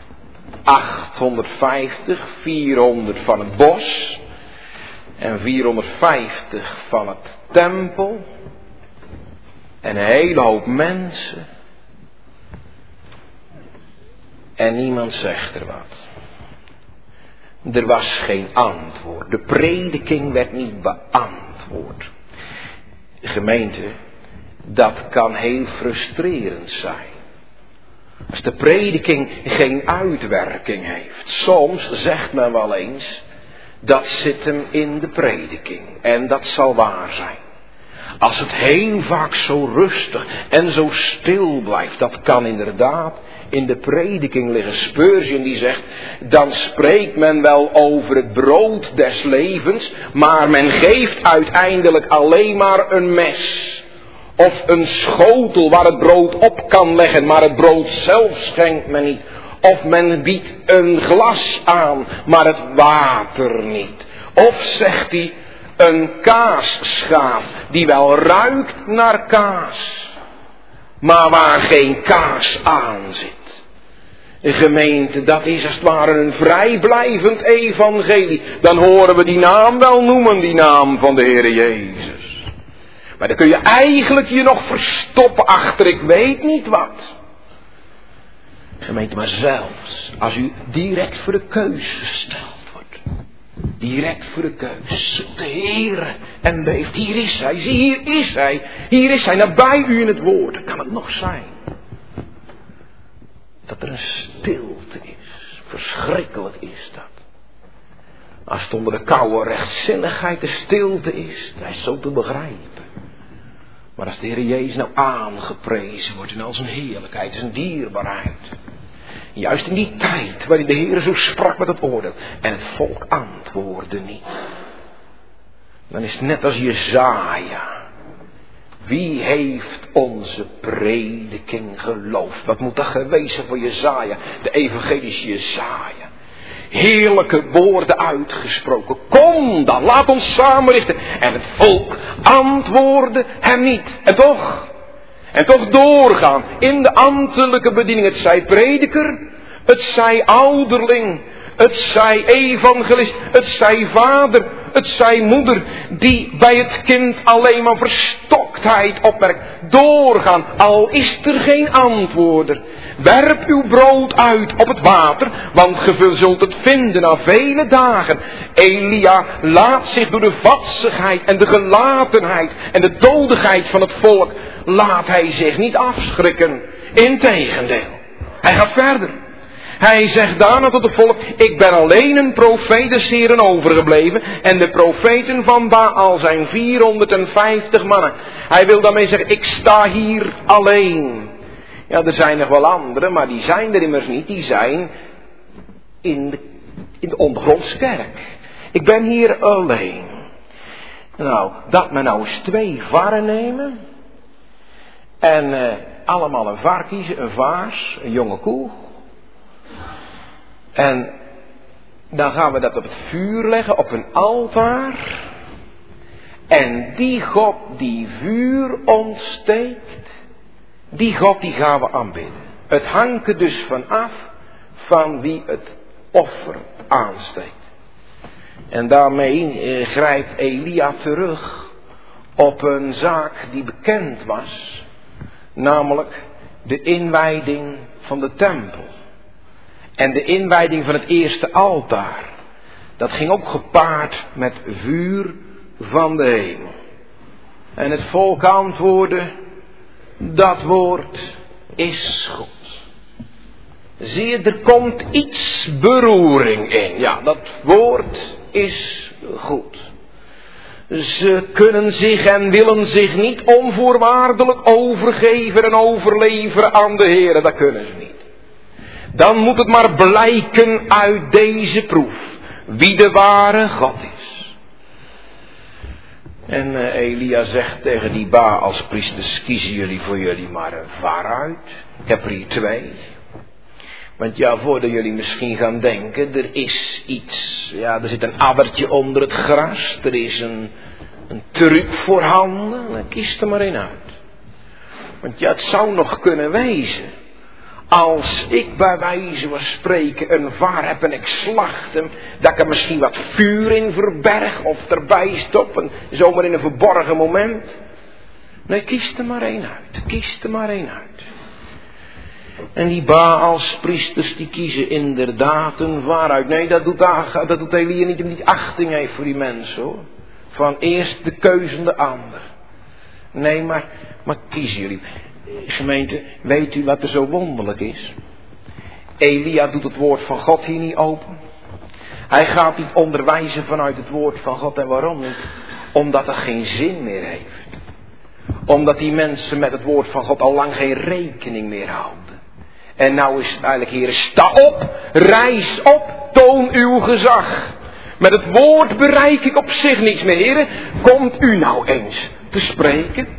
850, 400 van het bos. En 450 van het tempel. En een hele hoop mensen. En niemand zegt er wat. Er was geen antwoord. De prediking werd niet beantwoord. Gemeente, dat kan heel frustrerend zijn. Als de prediking geen uitwerking heeft. Soms zegt men wel eens, dat zit hem in de prediking. En dat zal waar zijn. Als het heel vaak zo rustig en zo stil blijft, dat kan inderdaad in de prediking liggen. Spurgeon die zegt, dan spreekt men wel over het brood des levens, maar men geeft uiteindelijk alleen maar een mes. Of een schotel waar het brood op kan leggen, maar het brood zelf schenkt men niet. Of men biedt een glas aan, maar het water niet. Of zegt hij, een kaasschaaf die wel ruikt naar kaas, maar waar geen kaas aan zit. Een gemeente, dat is als het ware een vrijblijvend evangelie. Dan horen we die naam wel noemen, die naam van de Heere Jezus. Maar dan kun je eigenlijk je nog verstoppen achter ik weet niet wat. Gemeente, maar zelfs als u direct voor de keus gesteld wordt. Direct voor de keus. Zoekt de Heere en beeft. Hier is Hij. Zie, hier is Hij. Hier is Hij. Nabij u in het woord. Dan kan het nog zijn. Dat er een stilte is. Verschrikkelijk is dat. Als het onder de koude rechtzinnigheid de stilte is. Dat is zo te begrijpen. Maar als de Heer Jezus nou aangeprezen wordt in al zijn heerlijkheid, zijn dierbaarheid. Juist in die tijd waarin de Heer zo sprak met het oordeel. En het volk antwoordde niet. Dan is het net als Jesaja. Wie heeft onze prediking geloofd? Wat moet dat geweest zijn voor Jesaja? De evangelische Jesaja. Heerlijke woorden uitgesproken. Kom dan, laat ons samenrichten. En het volk antwoordde hem niet. En toch doorgaan in de ambtelijke bediening. Het zij prediker, het zij ouderling, het zij evangelist, het zij vader, het zij moeder. Die bij het kind alleen maar verstoktheid opmerkt. Doorgaan, al is er geen antwoorder. Werp uw brood uit op het water, want ge zult het vinden na vele dagen. Elia laat zich door de vadsigheid en de gelatenheid en de dodigheid van het volk, laat hij zich niet afschrikken. Integendeel, hij gaat verder. Hij zegt daarna tot het volk, ik ben alleen een profeet des Heeren overgebleven. En de profeten van Baal zijn 450 mannen. Hij wil daarmee zeggen, ik sta hier alleen. Ja, er zijn nog wel anderen, maar die zijn er immers niet. Die zijn in de ondergrondse kerk. Ik ben hier alleen. Nou, dat men nou eens 2 varren nemen. En allemaal een var kiezen, een vaars, een jonge koe. En dan gaan we dat op het vuur leggen, op een altaar. En die God die vuur ontsteekt, die God die gaan we aanbidden. Het hangt er dus vanaf van wie het offer aansteekt. En daarmee grijpt Elia terug op een zaak die bekend was. Namelijk de inwijding van de tempel. En de inwijding van het eerste altaar. Dat ging ook gepaard met vuur van de hemel. En het volk antwoordde, dat woord is goed. Zie je, er komt iets beroering in. Ja, dat woord is goed. Ze kunnen zich en willen zich niet onvoorwaardelijk overgeven en overleveren aan de Heer. Dat kunnen ze niet. Dan moet het maar blijken uit deze proef wie de ware God is. En Elia zegt tegen die Baalspriesters, kiezen jullie voor jullie maar een waaruit. Ik heb er hier 2. Want ja, voordat jullie misschien gaan denken, er is iets. Ja, er zit een addertje onder het gras. Er is een truc voorhanden. Dan kies er maar één uit. Want ja, het zou nog kunnen wezen. Als ik bij wijze van spreken een vaar heb en ik slacht hem, dat ik er misschien wat vuur in verberg of erbij stop. En zomaar in een verborgen moment. Nee, kies er maar één uit. Kies er maar één uit. En die Baalspriesters die kiezen inderdaad een waaruit. Nee, dat doet Elia niet omdat hij achting heeft voor die mensen hoor. Van eerst de keuze de ander. Nee, maar kiezen jullie. Gemeente, weet u wat er zo wonderlijk is? Elia doet het woord van God hier niet open. Hij gaat niet onderwijzen vanuit het woord van God. En waarom niet? Omdat dat geen zin meer heeft. Omdat die mensen met het woord van God al lang geen rekening meer houden. En nou is het eigenlijk, heren, sta op, rijs op, toon uw gezag. Met het woord bereik ik op zich niets meer, heren. Komt u nou eens te spreken?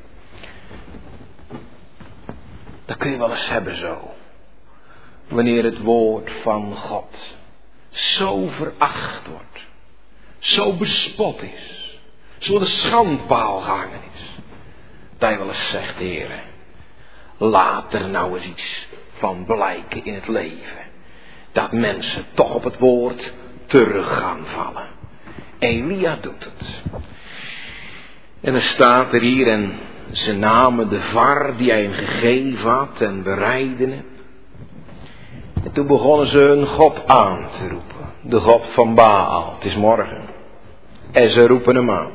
Dat kun je wel eens hebben zo. Wanneer het woord van God zo veracht wordt. Zo bespot is. Zo de schandpaal gehangen is. Dat je wel eens zegt, heren. Laat er nou eens iets van blijken in het leven. Dat mensen toch op het woord terug gaan vallen. Elia doet het. En er staat er hier, en ze namen de var die hij hem gegeven had en bereidden het. En toen begonnen ze hun God aan te roepen. De God van Baal. Het is morgen. En ze roepen hem aan.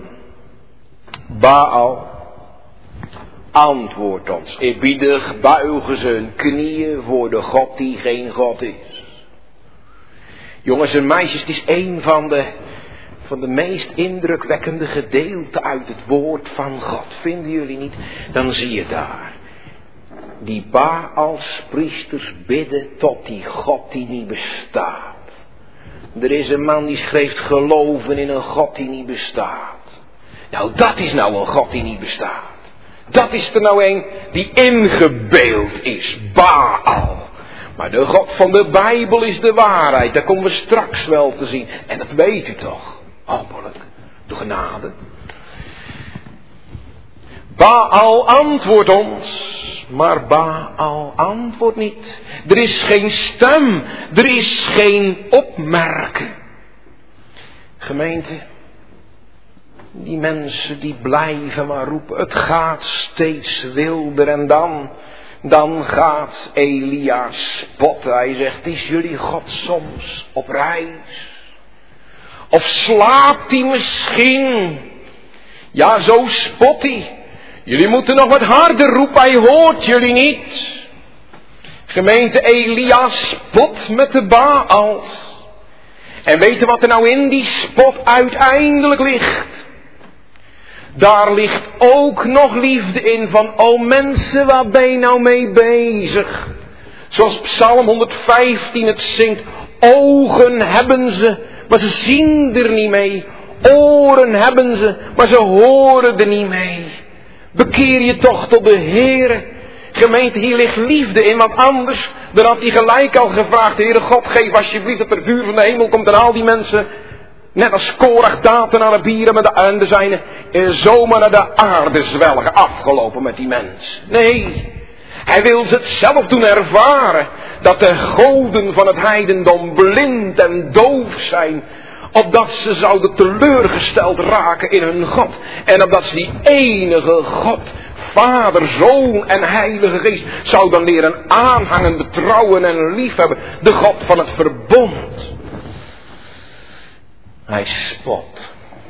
Baal, antwoord ons. Eerbiedig buigen ze hun knieën voor de God die geen God is. Jongens en meisjes, het is een van de meest indrukwekkende gedeelten uit het woord van God. Vinden jullie niet? Dan zie je daar. Die Baalspriesters bidden tot die God die niet bestaat. Er is een man die schreef geloven in een God die niet bestaat. Nou, dat is nou een God die niet bestaat. Dat is er nou een die ingebeeld is. Baal. Maar de God van de Bijbel is de waarheid. Dat komen we straks wel te zien. En dat weet u toch. Hopelijk. De genade. Baal antwoordt ons. Maar Baal antwoordt niet. Er is geen stem. Er is geen opmerken. Gemeente. Die mensen die blijven maar roepen. Het gaat steeds wilder. En dan gaat Elia spotten. Hij zegt, is jullie God soms op reis? Of slaapt hij misschien? Ja, zo spot hij. Jullie moeten nog wat harder roepen, hij hoort jullie niet. Gemeente, Elia spot met de Baals. En weet je wat er nou in die spot uiteindelijk ligt? Daar ligt ook nog liefde in van, o mensen, waar ben je nou mee bezig? Zoals Psalm 115 het zingt, ogen hebben ze, maar ze zien er niet mee. Oren hebben ze, maar ze horen er niet mee. Bekeer je toch tot de Heere. Gemeente, hier ligt liefde in, want anders dan had hij gelijk al gevraagd, Heere God, geef alsjeblieft dat er vuur van de hemel komt en al die mensen, net als Korach, daten naar de bieren met de ende zijn, zomaar naar de aarde zwelgen, afgelopen met die mens. Nee, hij wil ze het zelf doen ervaren, dat de goden van het heidendom blind en doof zijn, opdat ze zouden teleurgesteld raken in hun God. En opdat ze die enige God, Vader, Zoon en Heilige Geest, zouden leren aanhangen, betrouwen en liefhebben. De God van het verbond. Hij spot.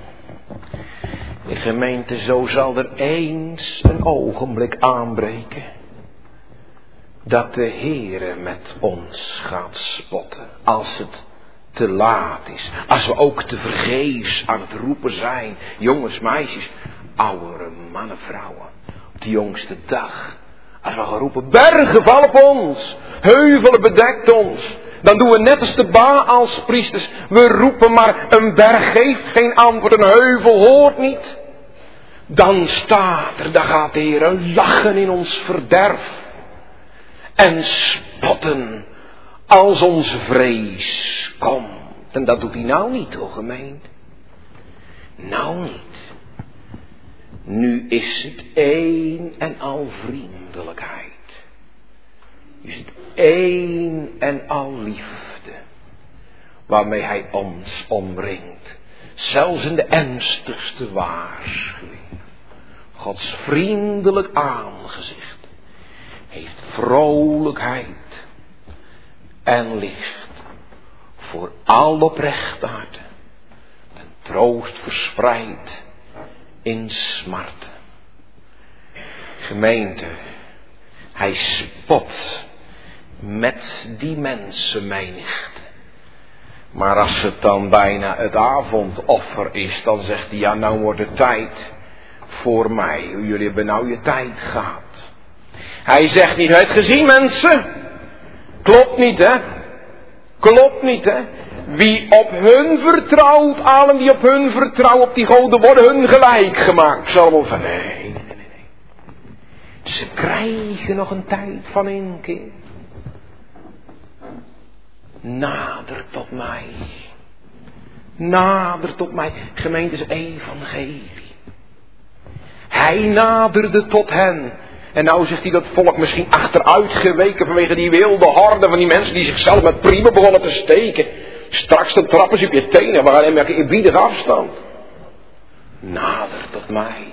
De gemeente, zo zal er eens een ogenblik aanbreken. Dat de Heere met ons gaat spotten. Als het te laat is. Als we ook te vergeefs aan het roepen zijn. Jongens, meisjes, oudere mannen, vrouwen. Op de jongste dag. Als we gaan roepen, bergen val op ons. Heuvelen bedekt ons. Dan doen we net als de Baalspriesters. We roepen maar, een berg geeft geen antwoord, een heuvel hoort niet. Dan staat er, dan gaat de Heer lachen in ons verderf. En spotten als onze vrees komt. En dat doet hij nou niet, hoor gemeente. Nou niet. Nu is het één en al vriendelijkheid. Nu is het één en al liefde. Waarmee hij ons omringt. Zelfs in de ernstigste waarschuwing. Gods vriendelijk aangezicht heeft vrolijkheid en licht voor al oprechtheid en troost verspreid in smarte. Gemeente, hij spot met die mensenmenigte. Maar als het dan bijna het avondoffer is, dan zegt hij, ja, nou wordt het tijd voor mij. Jullie hebben nou je tijd gehad. Hij zegt niet, het gezien mensen? Klopt niet, hè? Klopt niet, hè? Wie op hun vertrouwt, allen die op hun vertrouwen, op die goden worden hun gelijk gemaakt. Psalm van nee. Ze krijgen nog een tijd van inkeer. Nader tot mij. Nader tot mij. Gemeente is evangelie. Hij naderde tot hen. En nou zegt hij dat volk misschien achteruit geweken vanwege die wilde horde van die mensen die zichzelf met priemen begonnen te steken. Straks dan trappen ze op je tenen, maar alleen maar in eerbiedige afstand. Nader tot mij.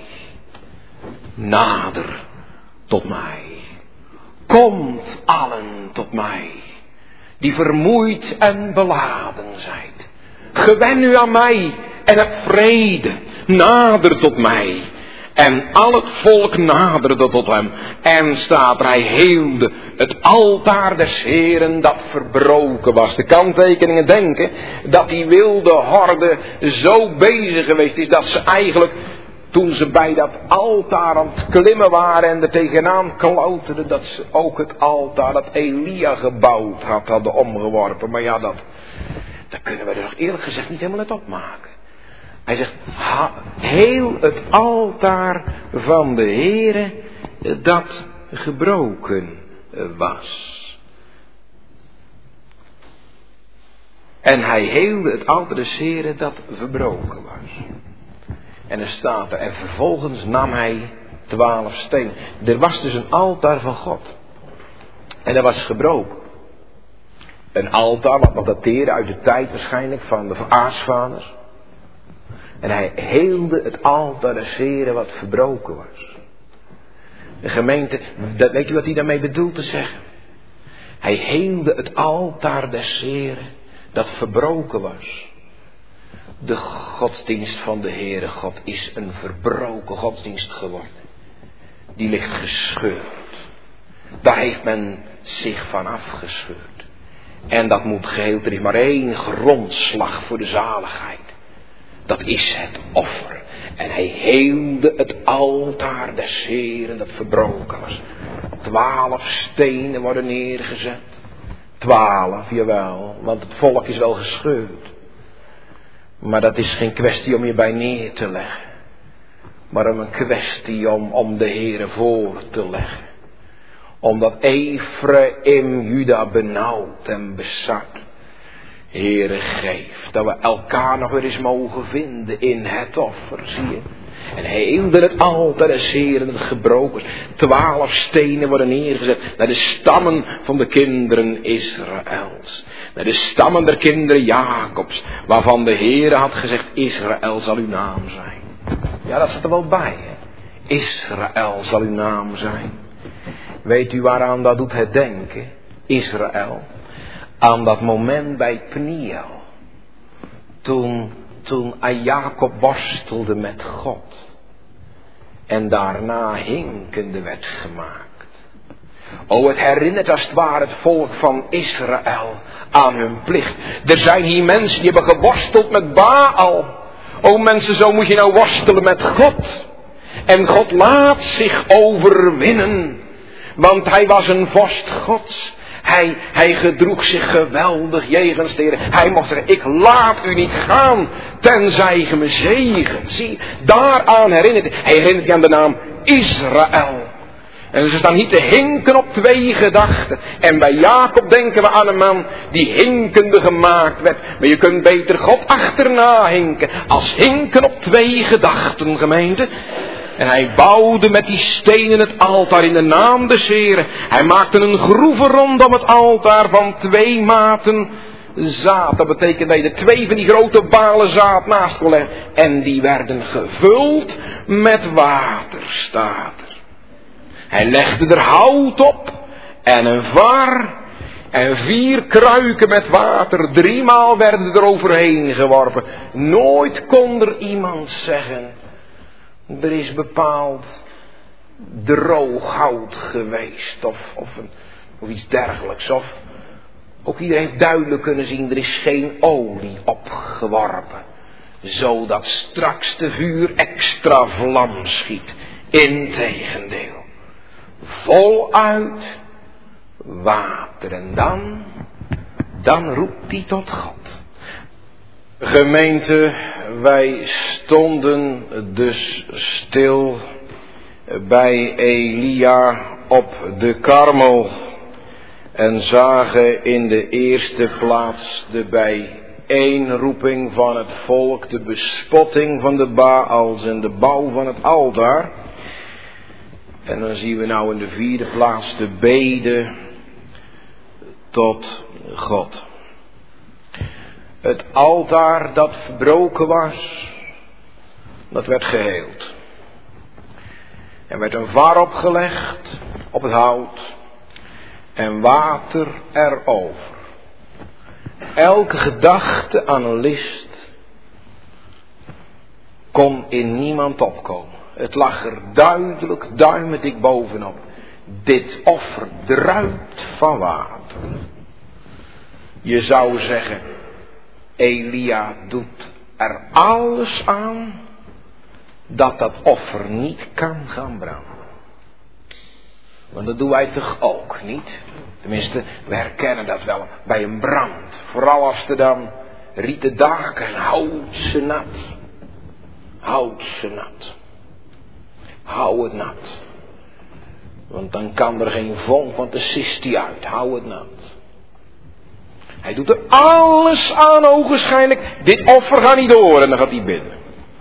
Nader tot mij. Komt allen tot mij, die vermoeid en beladen zijt. Gewen u aan mij en heb vrede. Nader tot mij. En al het volk naderde tot hem. En staat er, hij heelde het altaar des Heeren dat verbroken was. De kanttekeningen denken dat die wilde horde zo bezig geweest is dat ze eigenlijk, toen ze bij dat altaar aan het klimmen waren en er tegenaan klauterden, dat ze ook het altaar dat Elia gebouwd had, hadden omgeworpen. Maar ja, dat kunnen we er nog eerlijk gezegd niet helemaal uit opmaken. Hij zegt, heel het altaar van de Heere dat gebroken was. En hij heelde het altaar des Heere dat verbroken was. En er staat er, en vervolgens nam hij 12 stenen. Er was dus een altaar van God. En dat was gebroken. Een altaar wat nog dateerde uit de tijd waarschijnlijk van de aartsvaders. En hij heelde het altaar des Heeren wat verbroken was. De gemeente, weet u wat hij daarmee bedoelt te zeggen? Hij heelde het altaar des Heeren dat verbroken was. De godsdienst van de Heere God is een verbroken godsdienst geworden. Die ligt gescheurd. Daar heeft men zich van afgescheurd. En dat moet geheel, er is maar één grondslag voor de zaligheid. Dat is het offer. En hij heelde het altaar des Heeren dat verbroken was. 12 stenen worden neergezet. 12, jawel, want het volk is wel gescheurd. Maar dat is geen kwestie om je bij neer te leggen. Maar een kwestie om de Heere voor te leggen. Omdat Ephraim Juda benauwd en bezat. Heere, geef dat we elkaar nog weer eens mogen vinden in het offer, zie je. En hij hielde het altaar des Heeren dat gebroken is. 12 stenen worden neergezet naar de stammen van de kinderen Israëls. Naar de stammen der kinderen Jacobs, waarvan de Heere had gezegd, Israël zal uw naam zijn. Ja, dat zit er wel bij, hè. Israël zal uw naam zijn. Weet u waaraan dat doet het denken? Israël. Aan dat moment bij Peniel. Toen Jacob worstelde met God. En daarna hinkende werd gemaakt. O, het herinnert als het ware het volk van Israël aan hun plicht. Er zijn hier mensen die hebben geworsteld met Baal. O mensen, zo moet je nou worstelen met God. En God laat zich overwinnen. Want hij was een vorst Gods. Hij gedroeg zich geweldig jegens de Heer. Hij mocht zeggen, ik laat u niet gaan, tenzij ge me zegent. Zie, daaraan herinnert hij. Hij herinnert je aan de naam Israël. En ze staan hier te hinken op twee gedachten. En bij Jacob denken we aan een man die hinkende gemaakt werd. Maar je kunt beter God achterna hinken. Als hinken op twee gedachten, gemeente. En hij bouwde met die stenen het altaar in de naam des Heren. Hij maakte een groeve rondom het altaar van 2 maten zaad. Dat betekent dat je er 2 van die grote balen zaad naast kon leggen. En die werden gevuld met water, staat er. Hij legde er hout op en een var en 4 kruiken met water. 3 maal werden er overheen geworpen. Nooit kon er iemand zeggen, er is bepaald droog hout geweest of iets dergelijks. Of ook iedereen heeft duidelijk kunnen zien, er is geen olie opgeworpen. Zodat straks de vuur extra vlam schiet. Integendeel. Voluit water. En dan roept hij tot God. Gemeente, wij stonden dus stil bij Elia op de Karmel en zagen in de eerste plaats de bijeenroeping van het volk, de bespotting van de Baals en de bouw van het altaar. En dan zien we nou in de 4e plaats de bede tot God. Het altaar dat verbroken was, dat werd geheeld. Er werd een var opgelegd op het hout en water erover. Elke gedachte aan een list kon in niemand opkomen. Het lag er duidelijk duimendik bovenop. Dit offer druipt van water. Je zou zeggen, Elia doet er alles aan dat offer niet kan gaan branden. Want dat doen wij toch ook niet? Tenminste, we herkennen dat wel bij een brand. Vooral als er dan rieten daken, houd ze nat. Houd ze nat. Hou het nat. Want dan kan er geen vonk, want de sist die uit. Hou het nat. Hij doet er alles aan ogenschijnlijk. Dit offer gaat niet door. En dan gaat hij bidden.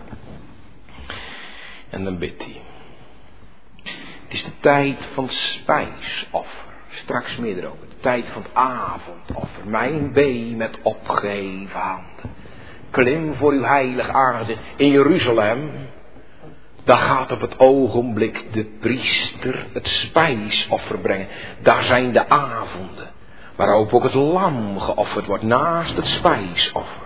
En dan bidt hij. Het is de tijd van het spijsoffer. Straks meer erover. De tijd van het avondoffer. Mijn bee met opgeheven handen. Klim voor uw heilig aangezicht in Jeruzalem. Daar gaat op het ogenblik de priester het spijsoffer brengen. Daar zijn de avonden. Waarop ook het lam geofferd wordt naast het spijsoffer.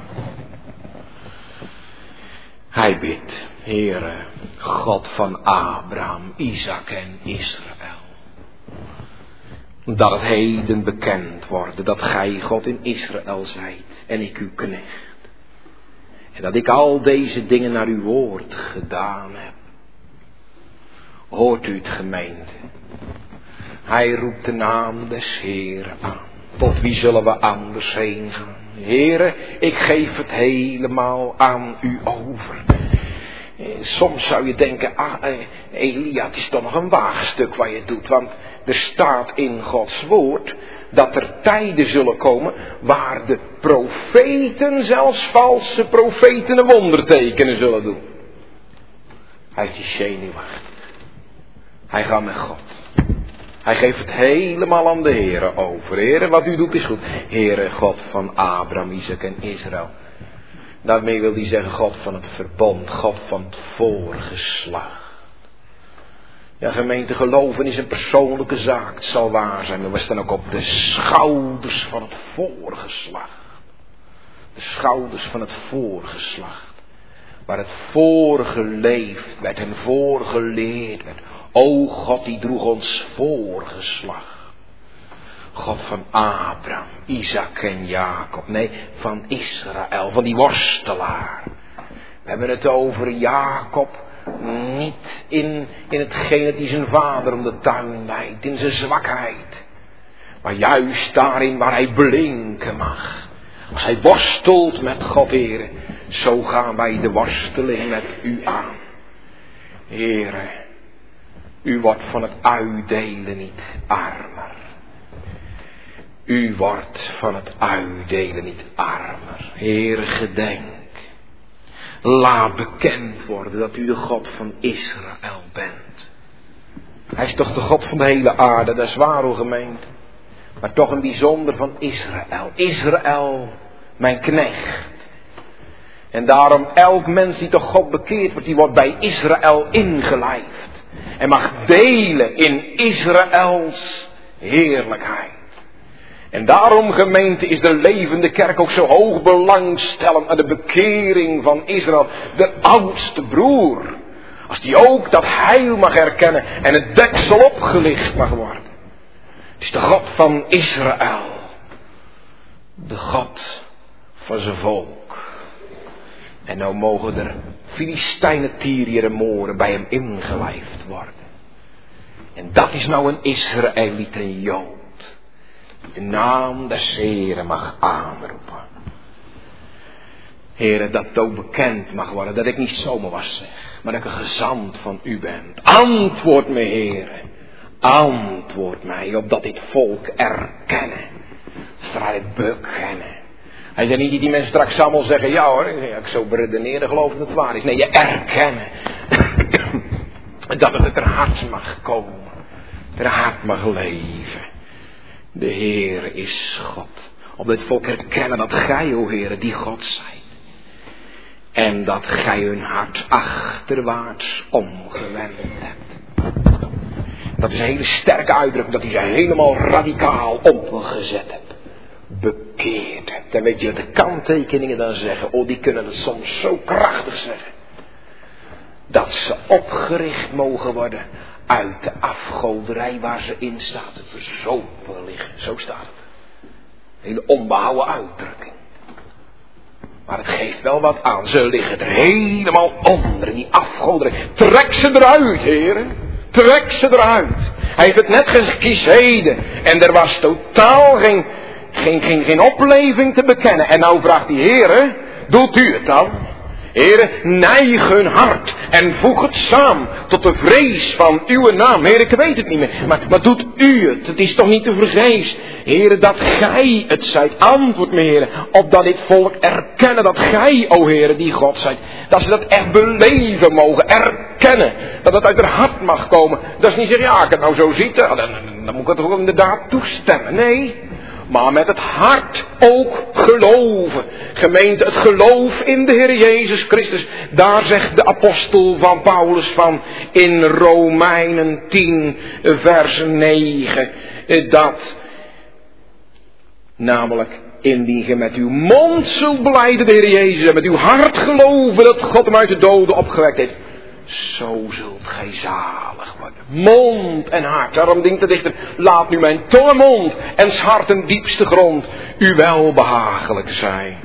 Hij bidt, Heere, God van Abraham, Isaac en Israël. Dat het heden bekend wordt dat gij God in Israël zijt en ik uw knecht. En dat ik al deze dingen naar uw woord gedaan heb. Hoort u het, gemeente? Hij roept de naam des Heeren aan. Tot wie zullen we anders heen gaan? Heere, ik geef het helemaal aan u over. Soms zou je denken, Elia, het is toch nog een waagstuk wat je doet. Want er staat in Gods woord dat er tijden zullen komen waar de profeten, zelfs valse profeten, een wondertekenen zullen doen. Hij is die zenuwachtig. Hij gaat met God. Hij geeft het helemaal aan de Heere over. Heere, wat u doet is goed. Heere, God van Abraham, Isaac en Israël. Daarmee wil hij zeggen, God van het verbond, God van het voorgeslacht. Ja, gemeente, geloven is een persoonlijke zaak. Het zal waar zijn, maar we staan ook op de schouders van het voorgeslacht. De schouders van het voorgeslacht. Waar het voorgeleefd werd en voorgeleerd werd. O God, die droeg ons voorgeslacht. God van Abraham, Isaac en Jacob. Nee, van Israël, van die worstelaar. We hebben het over Jacob, niet in hetgeen dat hij zijn vader om de tuin leidt, in zijn zwakheid. Maar juist daarin waar hij blinken mag. Als hij worstelt met God, Heere, zo gaan wij de worsteling met u aan. Heere, u wordt van het uitdelen niet armer. U wordt van het uitdelen niet armer. Heere, gedenk. Laat bekend worden dat u de God van Israël bent. Hij is toch de God van de hele aarde, dat is waar, o gemeente. Maar toch een bijzonder van Israël. Israël, mijn knecht. En daarom elk mens die toch God bekeerd wordt, die wordt bij Israël ingelijfd. En mag delen in Israëls heerlijkheid. En daarom, gemeente, is de levende kerk ook zo hoog belangstellend aan de bekering van Israël. De oudste broer. Als die ook dat heil mag erkennen en het deksel opgelicht mag worden. Het is de God van Israël. De God van zijn volk. En nou mogen er Filistijnen, Tyriër en Moren bij hem ingelijfd worden. En dat is nou een Israëliet, een Jood. De naam des Heren mag aanroepen. Heren, dat het ook bekend mag worden. Dat ik niet zomaar was zeg. Maar dat ik een gezant van u ben. Antwoord me, Heren. Antwoord mij. Opdat dit volk erkennen. Straal het bekennen. Hij zei niet dat die mensen straks allemaal zeggen. Ja hoor, ik zo beredeneren geloof dat het waar is. Nee, je erkennen. Dat het er hart mag komen. Er hart mag leven. De Heere is God. Op dit volk herkennen dat gij, o Heere, die God zijt. En dat gij hun hart achterwaarts omgewend hebt. Dat is een hele sterke uitdrukking, dat hij ze helemaal radicaal omgezet hebt. Bekeerd hebt. Dan weet je wat de kanttekeningen dan zeggen. Oh, die kunnen het soms zo krachtig zeggen. Dat ze opgericht mogen worden uit de afgoderij waar ze in staat te verzopen liggen. Zo staat het. Een hele onbehouden uitdrukking. Maar het geeft wel wat aan. Ze liggen er helemaal onder in die afgoderij. Trek ze eruit, heren. Trek ze eruit. Hij heeft het net gekiesheden. En er was totaal geen opleving te bekennen. En nou vraagt die heren, doet u het dan? Heren, neig hun hart en voeg het samen tot de vrees van uw naam. Heren, ik weet het niet meer, maar doet u het? Het is toch niet te vergeefs. Heren, dat gij het zijt. Antwoord me, heren, opdat dit volk erkennen dat gij, o heren, die God zijt. Dat ze dat echt beleven mogen, erkennen. Dat het uit haar hart mag komen. Dat is niet zeggen, ja, ik het nou zo ziet, dan moet ik het toch inderdaad toestemmen. Nee. Maar met het hart ook geloven. Gemeente, het geloof in de Heer Jezus Christus. Daar zegt de apostel van Paulus van in Romeinen 10 vers 9. Dat namelijk indien je met uw mond zult belijden de Heer Jezus. En met uw hart geloven dat God hem uit de doden opgewekt heeft. Zo zult gij zalig worden. Mond en hart. Daarom denkt de dichter. Laat nu mijn tong en mond en 's harten diepste grond u wel behagelijk zijn.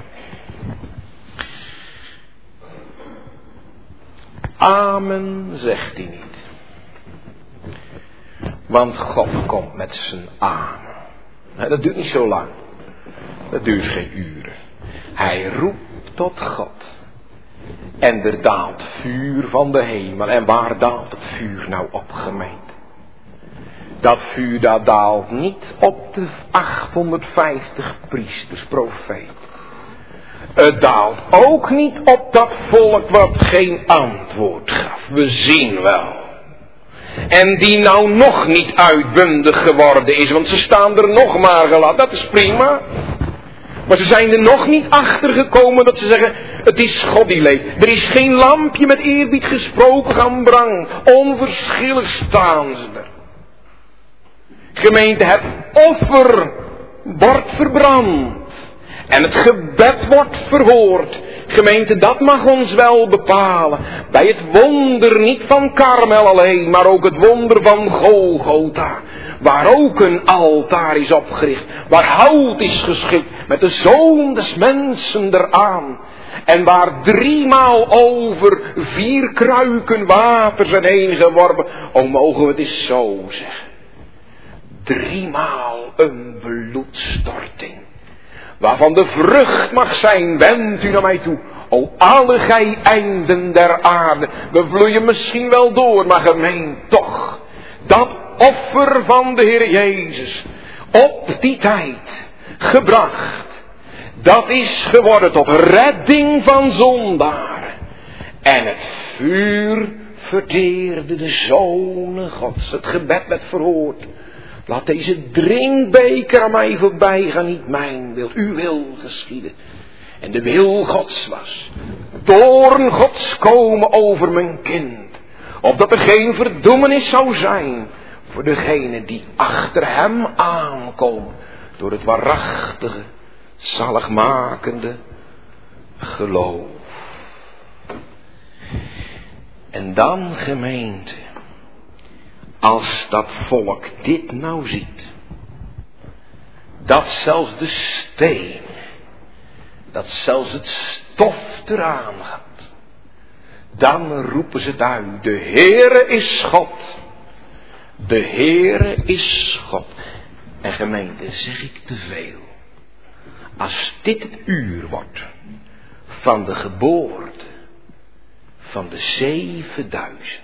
Amen zegt hij niet. Want God komt met zijn amen. Dat duurt niet zo lang. Dat duurt geen uren. Hij roept tot God. En er daalt vuur van de hemel. En waar daalt het vuur nou op, gemeente? Dat vuur dat daalt niet op de 850 priesters, profeten. Het daalt ook niet op dat volk wat geen antwoord gaf. We zien wel. En die nou nog niet uitbundig geworden is. Want ze staan er nog maar gelaten. Dat is prima. Maar ze zijn er nog niet achter gekomen dat ze zeggen, het is God die leeft. Er is geen lampje met eerbied gesproken gaan brand. Onverschillig staan ze er. Gemeente, het offer wordt verbrand. En het gebed wordt verhoord. Gemeente, dat mag ons wel bepalen. Bij het wonder niet van Karmel alleen, maar ook het wonder van Golgotha. waar ook een altaar is opgericht, waar hout is geschikt met de Zoon des mensen eraan. En waar 3 maal over 4 kruiken water zijn heen geworpen. O, mogen we het eens zo zeggen. 3 maal een bloedstorting. Waarvan de vrucht mag zijn, wend u naar mij toe. O, alle gij einden der aarde. We vloeien misschien wel door, maar gemeen toch. Dat offer van de Heer Jezus. Op die tijd gebracht. Dat is geworden tot redding van zondaren. En het vuur verteerde de zonen Gods. Het gebed werd verhoord. Laat deze drinkbeker aan mij voorbij gaan, niet mijn wil, uw wil geschieden. En de wil Gods was, toorn Gods komen over mijn kind, opdat er geen verdoemenis zou zijn voor degene die achter hem aankomen, door het waarachtige, zaligmakende geloof. En dan, gemeente, als dat volk dit nou ziet, dat zelfs de steen, dat zelfs het stof eraan gaat, dan roepen ze het uit: de Heere is God, de Heere is God. En gemeente, zeg ik te veel, als dit het uur wordt van de geboorte van de 7000,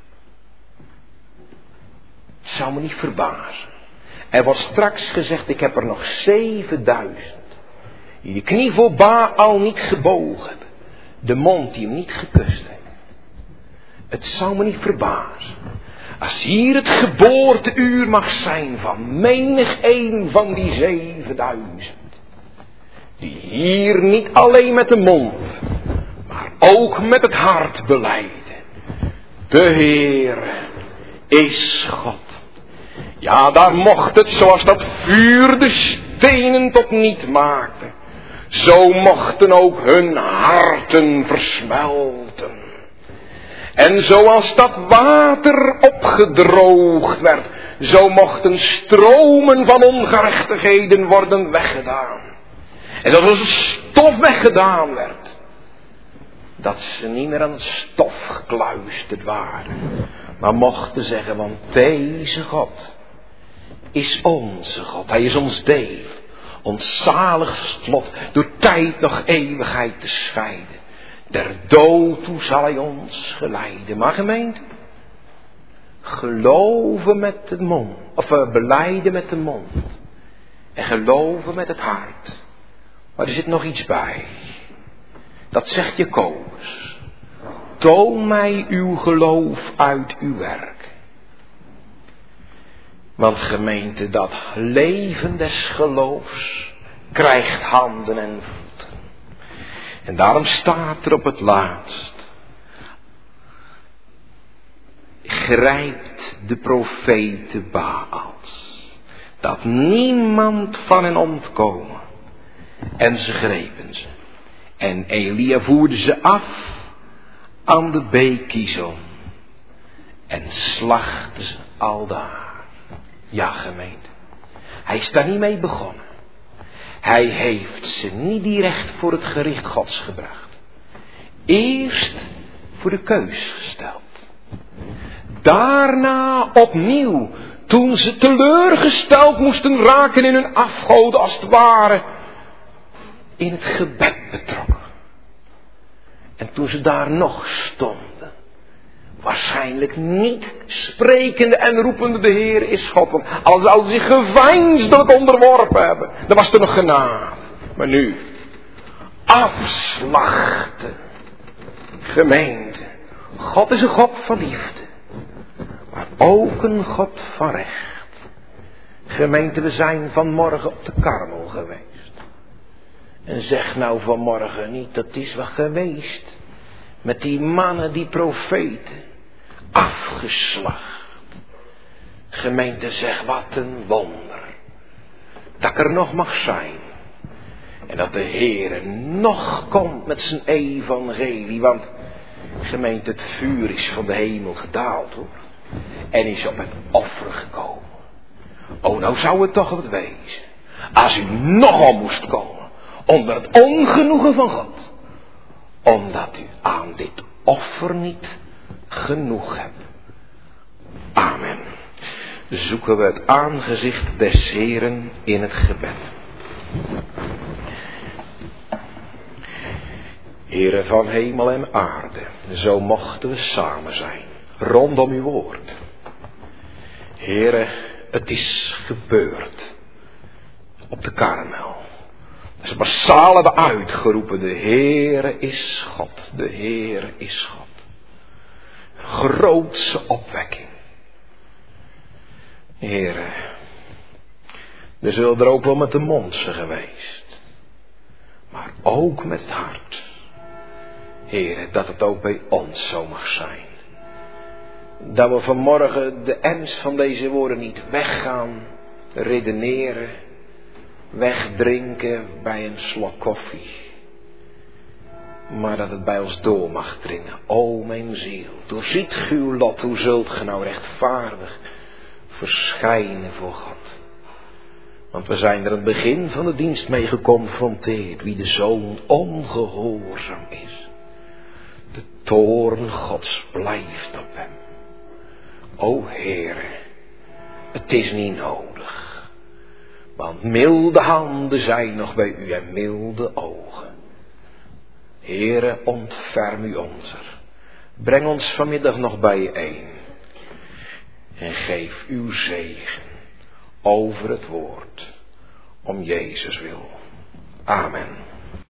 het zou me niet verbazen. Er wordt straks gezegd, ik heb er nog 7000. Die de knie voor Baal niet gebogen hebben. De mond die hem niet gekust heeft. Het zou me niet verbazen. Als hier het geboorteuur mag zijn van menig een van die 7000. Die hier niet alleen met de mond, maar ook met het hart belijden. De Heer is God. Ja, daar mocht het, zoals dat vuur de stenen tot niet maakte, zo mochten ook hun harten versmelten. En zoals dat water opgedroogd werd, zo mochten stromen van ongerechtigheden worden weggedaan. En dat als het stof weggedaan werd, dat ze niet meer aan het stof gekluisterd waren, maar mochten zeggen, want deze God is onze God. Hij is ons deel, ons zalig slot, door tijd nog eeuwigheid te scheiden. Der dood toe zal hij ons geleiden. Maar gemeente, geloven met de mond, of belijden met de mond en geloven met het hart. Maar er zit nog iets bij. Dat zegt Jacobus. Toon mij uw geloof uit uw werk. Want gemeente, dat leven des geloofs krijgt handen en voeten. En daarom staat er op het laatst: grijpt de profeten Baals, dat niemand van hen ontkomen. En ze grepen ze. En Elia voerde ze af aan de beek Kizon en slachtte ze aldaar. Ja, gemeente, hij is daar niet mee begonnen. Hij heeft ze niet direct voor het gericht Gods gebracht. Eerst voor de keus gesteld. Daarna opnieuw, toen ze teleurgesteld moesten raken in hun afgoden, als het ware in het gebed betrokken. En toen ze daar nog stonden, waarschijnlijk niet sprekende en roepende: de Heer is God. Want al zouden ze zich geveinsdelijk onderworpen hebben, dan was er nog genade. Maar nu, afslachten. Gemeente, God is een God van liefde, maar ook een God van recht. Gemeente, we zijn vanmorgen op de Karmel geweest. En zeg nou vanmorgen niet, dat is wat geweest met die mannen, die profeten, afgeslacht. Gemeente, zeg wat een wonder, dat ik er nog mag zijn. En dat de Heere nog komt met zijn evangelie. Want gemeente, het vuur is van de hemel gedaald hoor. En is op het offer gekomen. Oh, nou zou het toch wat wezen. Als u nogal moest komen onder het ongenoegen van God. Omdat u aan dit offer niet genoeg hebt. Amen. Zoeken we het aangezicht des Heren in het gebed. Heere van hemel en aarde, zo mochten we samen zijn, rondom uw woord. Heere, het is gebeurd, op de Karmel. Ze massaal hebben uitgeroepen, de Heere is God, de Heere is God. Grootse opwekking. Heere, er zullen er ook wel met de mond zijn geweest, maar ook met het hart. Heere, dat het ook bij ons zo mag zijn. Dat we vanmorgen de ernst van deze woorden niet weggaan, redeneren, wegdrinken bij een slok koffie. Maar dat het bij ons door mag dringen. O mijn ziel, doorziet uw lot, hoe zult ge nou rechtvaardig verschijnen voor God. Want we zijn er aan het begin van de dienst mee geconfronteerd. Wie de zoon ongehoorzaam is. De toorn Gods blijft op hem. O Heere, het is niet nodig. Want milde handen zijn nog bij u en milde ogen. Heere, ontferm u onzer. Breng ons vanmiddag nog bijeen. En geef uw zegen over het woord. Om Jezus wil. Amen.